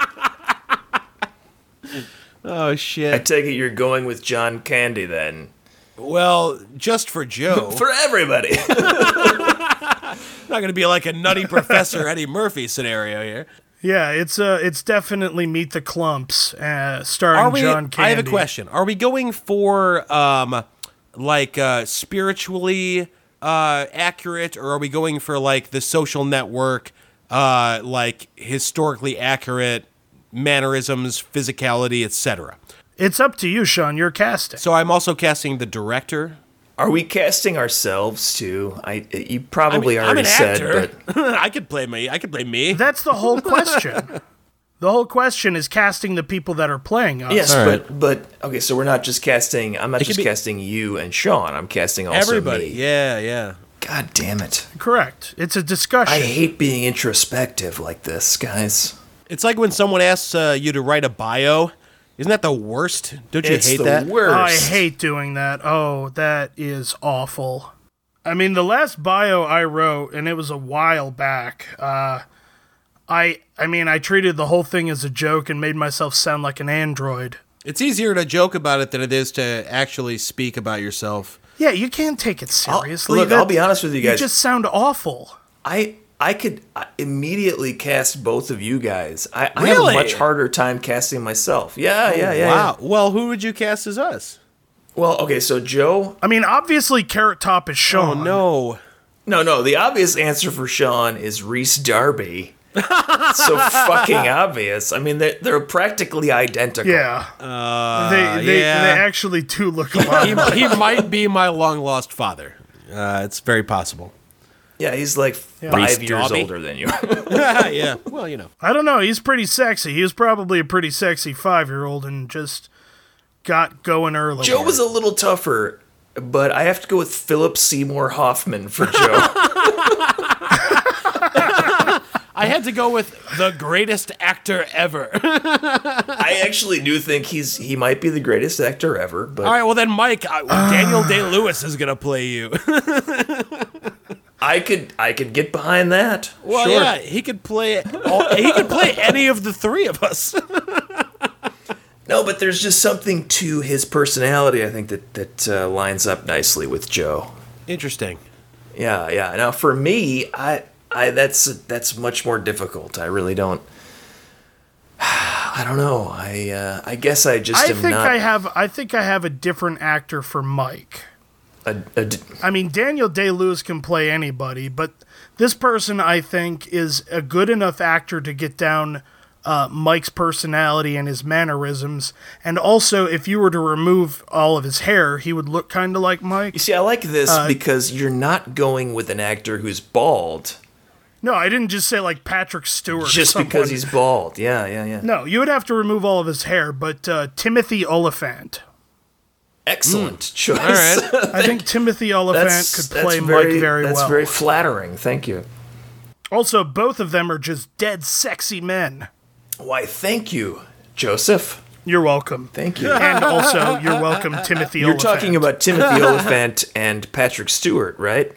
[SPEAKER 3] Oh
[SPEAKER 2] I
[SPEAKER 3] shit.
[SPEAKER 2] take it you're going with John Candy then.
[SPEAKER 3] Well, just for Joe.
[SPEAKER 2] For everybody.
[SPEAKER 3] Not going to be like a nutty Professor Eddie Murphy scenario here.
[SPEAKER 1] Yeah, it's uh, it's definitely Meet the Clumps, uh, starring
[SPEAKER 3] Are we?
[SPEAKER 1] John Candy.
[SPEAKER 3] I have a question. Are we going for um, like uh, spiritually uh, accurate, or are we going for like The Social Network, uh, like historically accurate mannerisms, physicality, et cetera?
[SPEAKER 1] It's up to you, Sean. You're casting.
[SPEAKER 3] So I'm also casting the director.
[SPEAKER 2] Are we casting ourselves too? I you probably
[SPEAKER 3] I'm
[SPEAKER 2] already
[SPEAKER 3] an
[SPEAKER 2] said,
[SPEAKER 3] actor.
[SPEAKER 2] but
[SPEAKER 3] I could play me. I could play me.
[SPEAKER 1] That's the whole question. The whole question is casting the people that are playing us.
[SPEAKER 2] yes,
[SPEAKER 3] All right.
[SPEAKER 2] but but okay, so we're not just casting. I'm not
[SPEAKER 3] could
[SPEAKER 2] just
[SPEAKER 3] be-
[SPEAKER 2] casting you and Sean. I'm casting also
[SPEAKER 3] Everybody.
[SPEAKER 2] me.
[SPEAKER 3] Yeah, yeah.
[SPEAKER 2] God damn it!
[SPEAKER 1] Correct. It's a discussion.
[SPEAKER 2] I hate being introspective like this, guys.
[SPEAKER 3] It's like when someone asks uh, you to write a bio. Isn't that the worst? Don't you
[SPEAKER 2] It's
[SPEAKER 3] hate
[SPEAKER 2] the
[SPEAKER 3] that?
[SPEAKER 2] worst.
[SPEAKER 1] I hate doing that. Oh, that is awful. I mean, the last bio I wrote, and it was a while back. Uh, I, I mean, I treated the whole thing as a joke and made myself sound like an android.
[SPEAKER 3] It's easier to joke about it than it is to actually speak about yourself.
[SPEAKER 1] Yeah, you can't take it
[SPEAKER 2] I'll-
[SPEAKER 1] seriously.
[SPEAKER 2] look,
[SPEAKER 1] That-
[SPEAKER 2] I'll be honest with you guys.
[SPEAKER 1] You just sound awful.
[SPEAKER 2] I I could uh, immediately cast both of you guys. I, I
[SPEAKER 3] Really?
[SPEAKER 2] have a much harder time casting myself. Yeah, yeah, yeah.
[SPEAKER 3] Wow.
[SPEAKER 2] yeah.
[SPEAKER 3] Well, who would you cast as us?
[SPEAKER 2] Well, okay, so Joe.
[SPEAKER 1] I mean, obviously, Carrot Top is
[SPEAKER 3] Oh
[SPEAKER 1] Sean.
[SPEAKER 3] no.
[SPEAKER 2] No, no. The obvious answer for Sean is Reese Darby. It's so fucking obvious. I mean, they're, they're practically identical.
[SPEAKER 1] Yeah.
[SPEAKER 3] Uh,
[SPEAKER 1] they, they,
[SPEAKER 3] yeah.
[SPEAKER 1] they actually do look alike.
[SPEAKER 3] he, he might be my long lost father. Uh, it's very possible.
[SPEAKER 2] Yeah, he's like
[SPEAKER 1] Yeah.
[SPEAKER 2] five
[SPEAKER 3] Reese
[SPEAKER 2] years
[SPEAKER 3] Dobby?
[SPEAKER 2] older than you.
[SPEAKER 3] Yeah, well, you know.
[SPEAKER 1] I don't know. He's pretty sexy. He was probably a pretty sexy five-year-old and just got going early.
[SPEAKER 2] Joe was a little tougher, but I have to go with Philip Seymour Hoffman for Joe.
[SPEAKER 3] I had to go with the greatest actor ever.
[SPEAKER 2] I actually do think he's he might be the greatest actor ever. But
[SPEAKER 3] All right, well then, Mike, uh, Daniel Day-Lewis is gonna play you.
[SPEAKER 2] I could I could get behind that.
[SPEAKER 3] Well,
[SPEAKER 2] sure.
[SPEAKER 3] yeah, he could play. All, he could play any of the three of us.
[SPEAKER 2] No, but there's just something to his personality. I think that that uh, lines up nicely with Joe.
[SPEAKER 3] Interesting.
[SPEAKER 2] Yeah, yeah. Now for me, I I that's that's much more difficult. I really don't. I don't know. I uh, I guess I just
[SPEAKER 1] I
[SPEAKER 2] am
[SPEAKER 1] think
[SPEAKER 2] not.
[SPEAKER 1] I have. I think I have a different actor for Mike.
[SPEAKER 2] a, a d-
[SPEAKER 1] I mean, Daniel Day-Lewis can play anybody, but this person, I think, is a good enough actor to get down uh, Mike's personality and his mannerisms. And also, if you were to remove all of his hair, he would look kind of like Mike.
[SPEAKER 2] you see, I like this
[SPEAKER 1] Uh,
[SPEAKER 2] because you're not going with an actor who's bald
[SPEAKER 1] No, I didn't just say like Patrick Stewart. or
[SPEAKER 2] just because
[SPEAKER 1] someone.
[SPEAKER 2] he's bald. Yeah, yeah, yeah.
[SPEAKER 1] No, you would have to remove all of his hair, but uh, Timothy Oliphant.
[SPEAKER 2] Excellent choice.
[SPEAKER 3] All right.
[SPEAKER 1] I think Timothy Oliphant
[SPEAKER 2] That's,
[SPEAKER 1] could
[SPEAKER 2] that's
[SPEAKER 1] play
[SPEAKER 2] very,
[SPEAKER 1] Mike very
[SPEAKER 2] that's
[SPEAKER 1] well.
[SPEAKER 2] very flattering. Thank you.
[SPEAKER 1] Also, both of them are just dead sexy men.
[SPEAKER 2] Why, thank you, Joseph.
[SPEAKER 1] You're welcome.
[SPEAKER 2] Thank you.
[SPEAKER 1] And also, you're welcome, Timothy
[SPEAKER 2] You're
[SPEAKER 1] Oliphant.
[SPEAKER 2] talking about Timothy Oliphant and Patrick Stewart, right?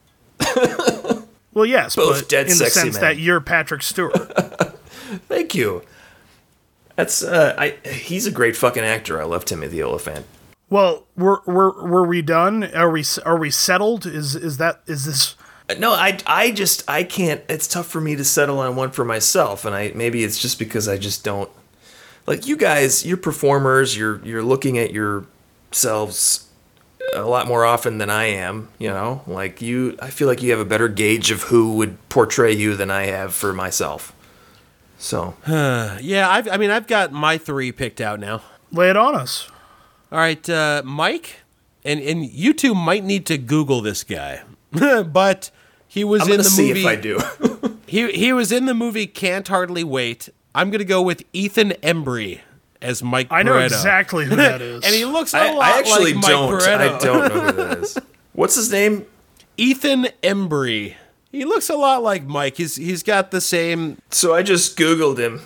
[SPEAKER 1] Well, yes,
[SPEAKER 2] both
[SPEAKER 1] but
[SPEAKER 2] dead
[SPEAKER 1] in the
[SPEAKER 2] sexy
[SPEAKER 1] sense
[SPEAKER 2] men.
[SPEAKER 1] that you're Patrick Stewart.
[SPEAKER 2] Thank you. That's uh, I. He's a great fucking actor. I love Timothy Oliphant.
[SPEAKER 1] Well, were were were we done? Are we are we settled? Is is that is this?
[SPEAKER 2] No, I, I just I can't. It's tough for me to settle on one for myself, and I maybe it's just because I just don't like you guys. You're performers. You're you're looking at yourselves a lot more often than I am. You know, like you. I feel like you have a better gauge of who would portray you than I have for myself. So
[SPEAKER 3] Yeah, I've, I mean, I've got my three picked out now.
[SPEAKER 1] Lay it on us.
[SPEAKER 3] All right, uh, Mike, and and you two might need to Google this guy, but he was
[SPEAKER 2] I'm
[SPEAKER 3] in
[SPEAKER 2] gonna
[SPEAKER 3] the
[SPEAKER 2] see
[SPEAKER 3] movie.
[SPEAKER 2] if I do.
[SPEAKER 3] He he was in the movie Can't Hardly Wait. I'm gonna go with Ethan Embry as Mike.
[SPEAKER 1] I know
[SPEAKER 3] Pareto.
[SPEAKER 1] exactly who that is.
[SPEAKER 3] And he looks a
[SPEAKER 2] I,
[SPEAKER 3] lot
[SPEAKER 2] I actually
[SPEAKER 3] like Mike
[SPEAKER 2] don't.
[SPEAKER 3] Pareto.
[SPEAKER 2] I don't know who that is. What's his name?
[SPEAKER 3] Ethan Embry. He looks a lot like Mike. He's he's got the same.
[SPEAKER 2] So I just Googled him.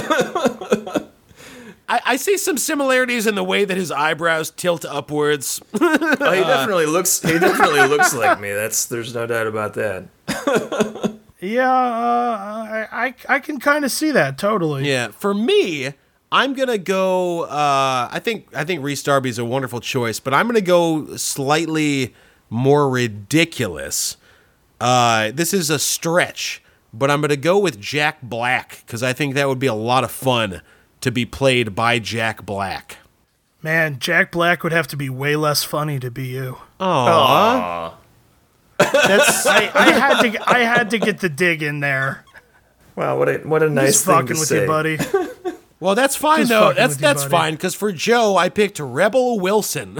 [SPEAKER 3] I, I see some similarities in the way that his eyebrows tilt upwards.
[SPEAKER 2] Oh, he definitely looks. He definitely looks like me. That's. There's no doubt about that.
[SPEAKER 1] yeah, uh, I I, I can kind of see that totally.
[SPEAKER 3] Yeah, for me, I'm gonna go. Uh, I think I think Reese Darby's a wonderful choice, but I'm gonna go slightly more ridiculous. Uh, this is a stretch, but I'm gonna go with Jack Black because I think that would be a lot of fun to be played by Jack Black.
[SPEAKER 1] Man, Jack Black would have to be way less funny to be you.
[SPEAKER 3] Aww.
[SPEAKER 1] That's I, I had to I had to get the dig in there.
[SPEAKER 2] Wow, what a what a nice
[SPEAKER 1] Just
[SPEAKER 2] thing
[SPEAKER 1] fucking
[SPEAKER 2] to
[SPEAKER 1] with
[SPEAKER 2] say.
[SPEAKER 1] you, buddy.
[SPEAKER 3] Well, that's fine
[SPEAKER 1] Just
[SPEAKER 3] though.
[SPEAKER 1] fucking
[SPEAKER 3] That's
[SPEAKER 1] with you,
[SPEAKER 3] that's
[SPEAKER 1] buddy.
[SPEAKER 3] fine because for Joe, I picked Rebel Wilson.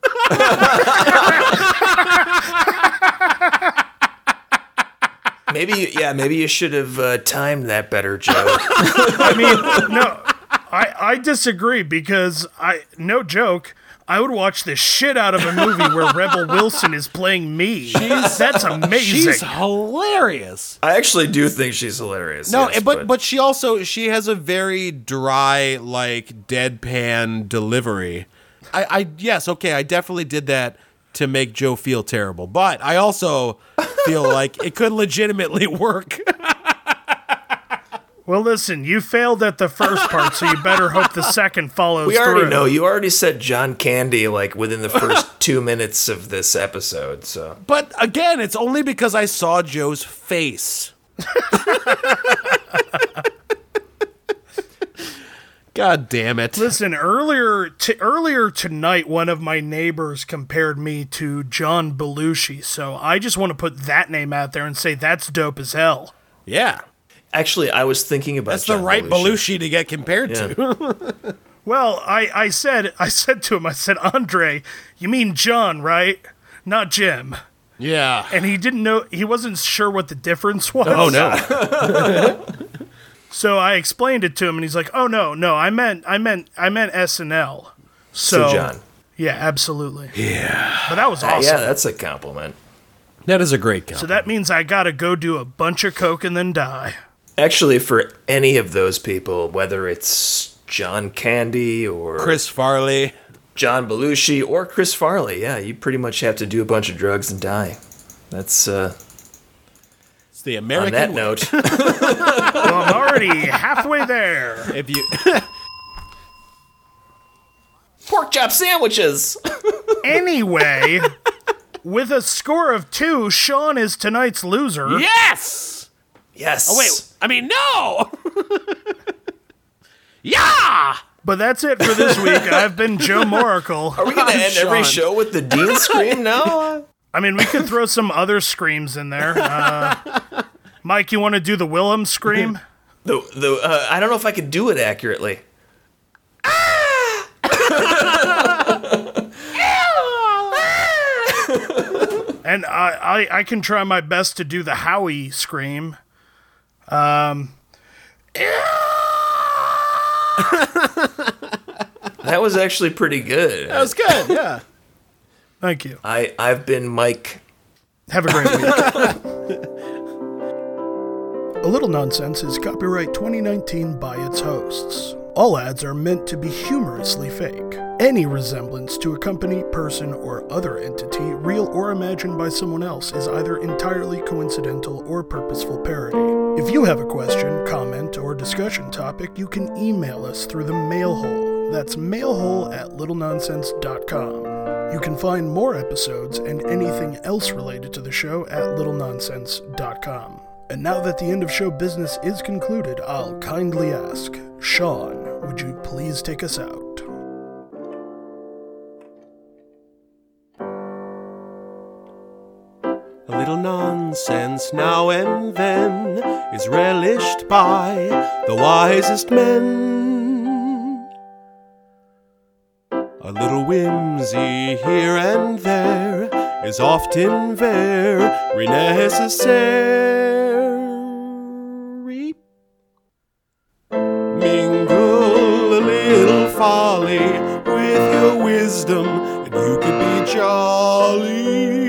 [SPEAKER 2] Maybe yeah, maybe you should have uh, timed that better, Joe.
[SPEAKER 1] I mean, no, I I disagree because I no joke. I would watch the shit out of a movie where Rebel Wilson is playing me. That's amazing.
[SPEAKER 3] She's hilarious.
[SPEAKER 2] I actually do think she's hilarious.
[SPEAKER 3] No,
[SPEAKER 2] yes,
[SPEAKER 3] but but she also she has a very dry, like deadpan delivery. I, I yes, okay, I definitely did that to make Joe feel terrible, but I also feel like it could legitimately work.
[SPEAKER 1] Well, listen, you failed at the first part, so you better hope the second follows
[SPEAKER 2] we already
[SPEAKER 1] through.
[SPEAKER 2] know. You already said John Candy like within the first two minutes of this episode. So
[SPEAKER 3] But again, it's only because I saw Joe's face. God damn it.
[SPEAKER 1] Listen, earlier t- earlier tonight, one of my neighbors compared me to John Belushi, so I just want to put that name out there and say that's dope as hell.
[SPEAKER 3] Yeah.
[SPEAKER 2] actually, I was thinking about
[SPEAKER 3] That's
[SPEAKER 2] John
[SPEAKER 3] the right
[SPEAKER 2] Belushi.
[SPEAKER 3] Belushi to get compared
[SPEAKER 2] Yeah.
[SPEAKER 3] to.
[SPEAKER 1] Well, I, I said I said to him, I said, Andre, you mean John, right? Not Jim.
[SPEAKER 3] Yeah.
[SPEAKER 1] And he didn't know, he wasn't sure what the difference was.
[SPEAKER 3] Oh, no.
[SPEAKER 1] So I explained it to him, and he's like, "Oh no, no, I meant, I meant, I meant S N L." So,
[SPEAKER 2] So, John.
[SPEAKER 1] yeah, absolutely.
[SPEAKER 3] Yeah.
[SPEAKER 1] But that was
[SPEAKER 2] Uh,
[SPEAKER 1] awesome.
[SPEAKER 2] yeah, that's a compliment.
[SPEAKER 3] That is a great count.
[SPEAKER 1] So that means I gotta go do a bunch of coke and then die.
[SPEAKER 2] Actually, for any of those people, whether it's John Candy or
[SPEAKER 3] Chris Farley.
[SPEAKER 2] John Belushi or Chris Farley, yeah, you pretty much have to do a bunch of drugs and die. That's, uh,
[SPEAKER 3] It's the American
[SPEAKER 2] on that
[SPEAKER 3] way.
[SPEAKER 2] note.
[SPEAKER 1] Well, I'm already halfway there.
[SPEAKER 3] If you
[SPEAKER 2] Pork chop sandwiches!
[SPEAKER 1] Anyway, with a score of two, Sean is tonight's loser.
[SPEAKER 3] Yes!
[SPEAKER 2] Yes.
[SPEAKER 3] Oh, wait. I mean, no! Yeah!
[SPEAKER 1] But that's it for this week. I've been Joe Moracle.
[SPEAKER 2] Are we going to end every
[SPEAKER 3] Sean.
[SPEAKER 2] show with the Dean scream now?
[SPEAKER 1] I mean, we could throw some other screams in there. Uh, Mike, you want to do the Willem scream?
[SPEAKER 2] The, the, uh, I don't know if I could do it accurately.
[SPEAKER 1] And I, I, I can try my best to do the Howie scream. Um,
[SPEAKER 2] That was actually pretty good.
[SPEAKER 3] That was good, yeah.
[SPEAKER 1] thank you.
[SPEAKER 2] I, I've been Mike.
[SPEAKER 1] Have a great week. A Little Nonsense is copyright twenty nineteen by its hosts. All ads are meant to be humorously fake. Any resemblance to a company, person, or other entity, real or imagined by someone else, is either entirely coincidental or purposeful parody. If you have a question, comment, or discussion topic, you can email us through the mail hole. That's mailhole at little nonsense dot com. You can find more episodes and anything else related to the show at little nonsense dot com. And now that the end of show business is concluded, I'll kindly ask, Sean, would you please take us out?
[SPEAKER 3] A little nonsense now and then is relished by the wisest men. A little whimsy here and there is often very necessary. Mingle a little folly with your wisdom, and you could be jolly.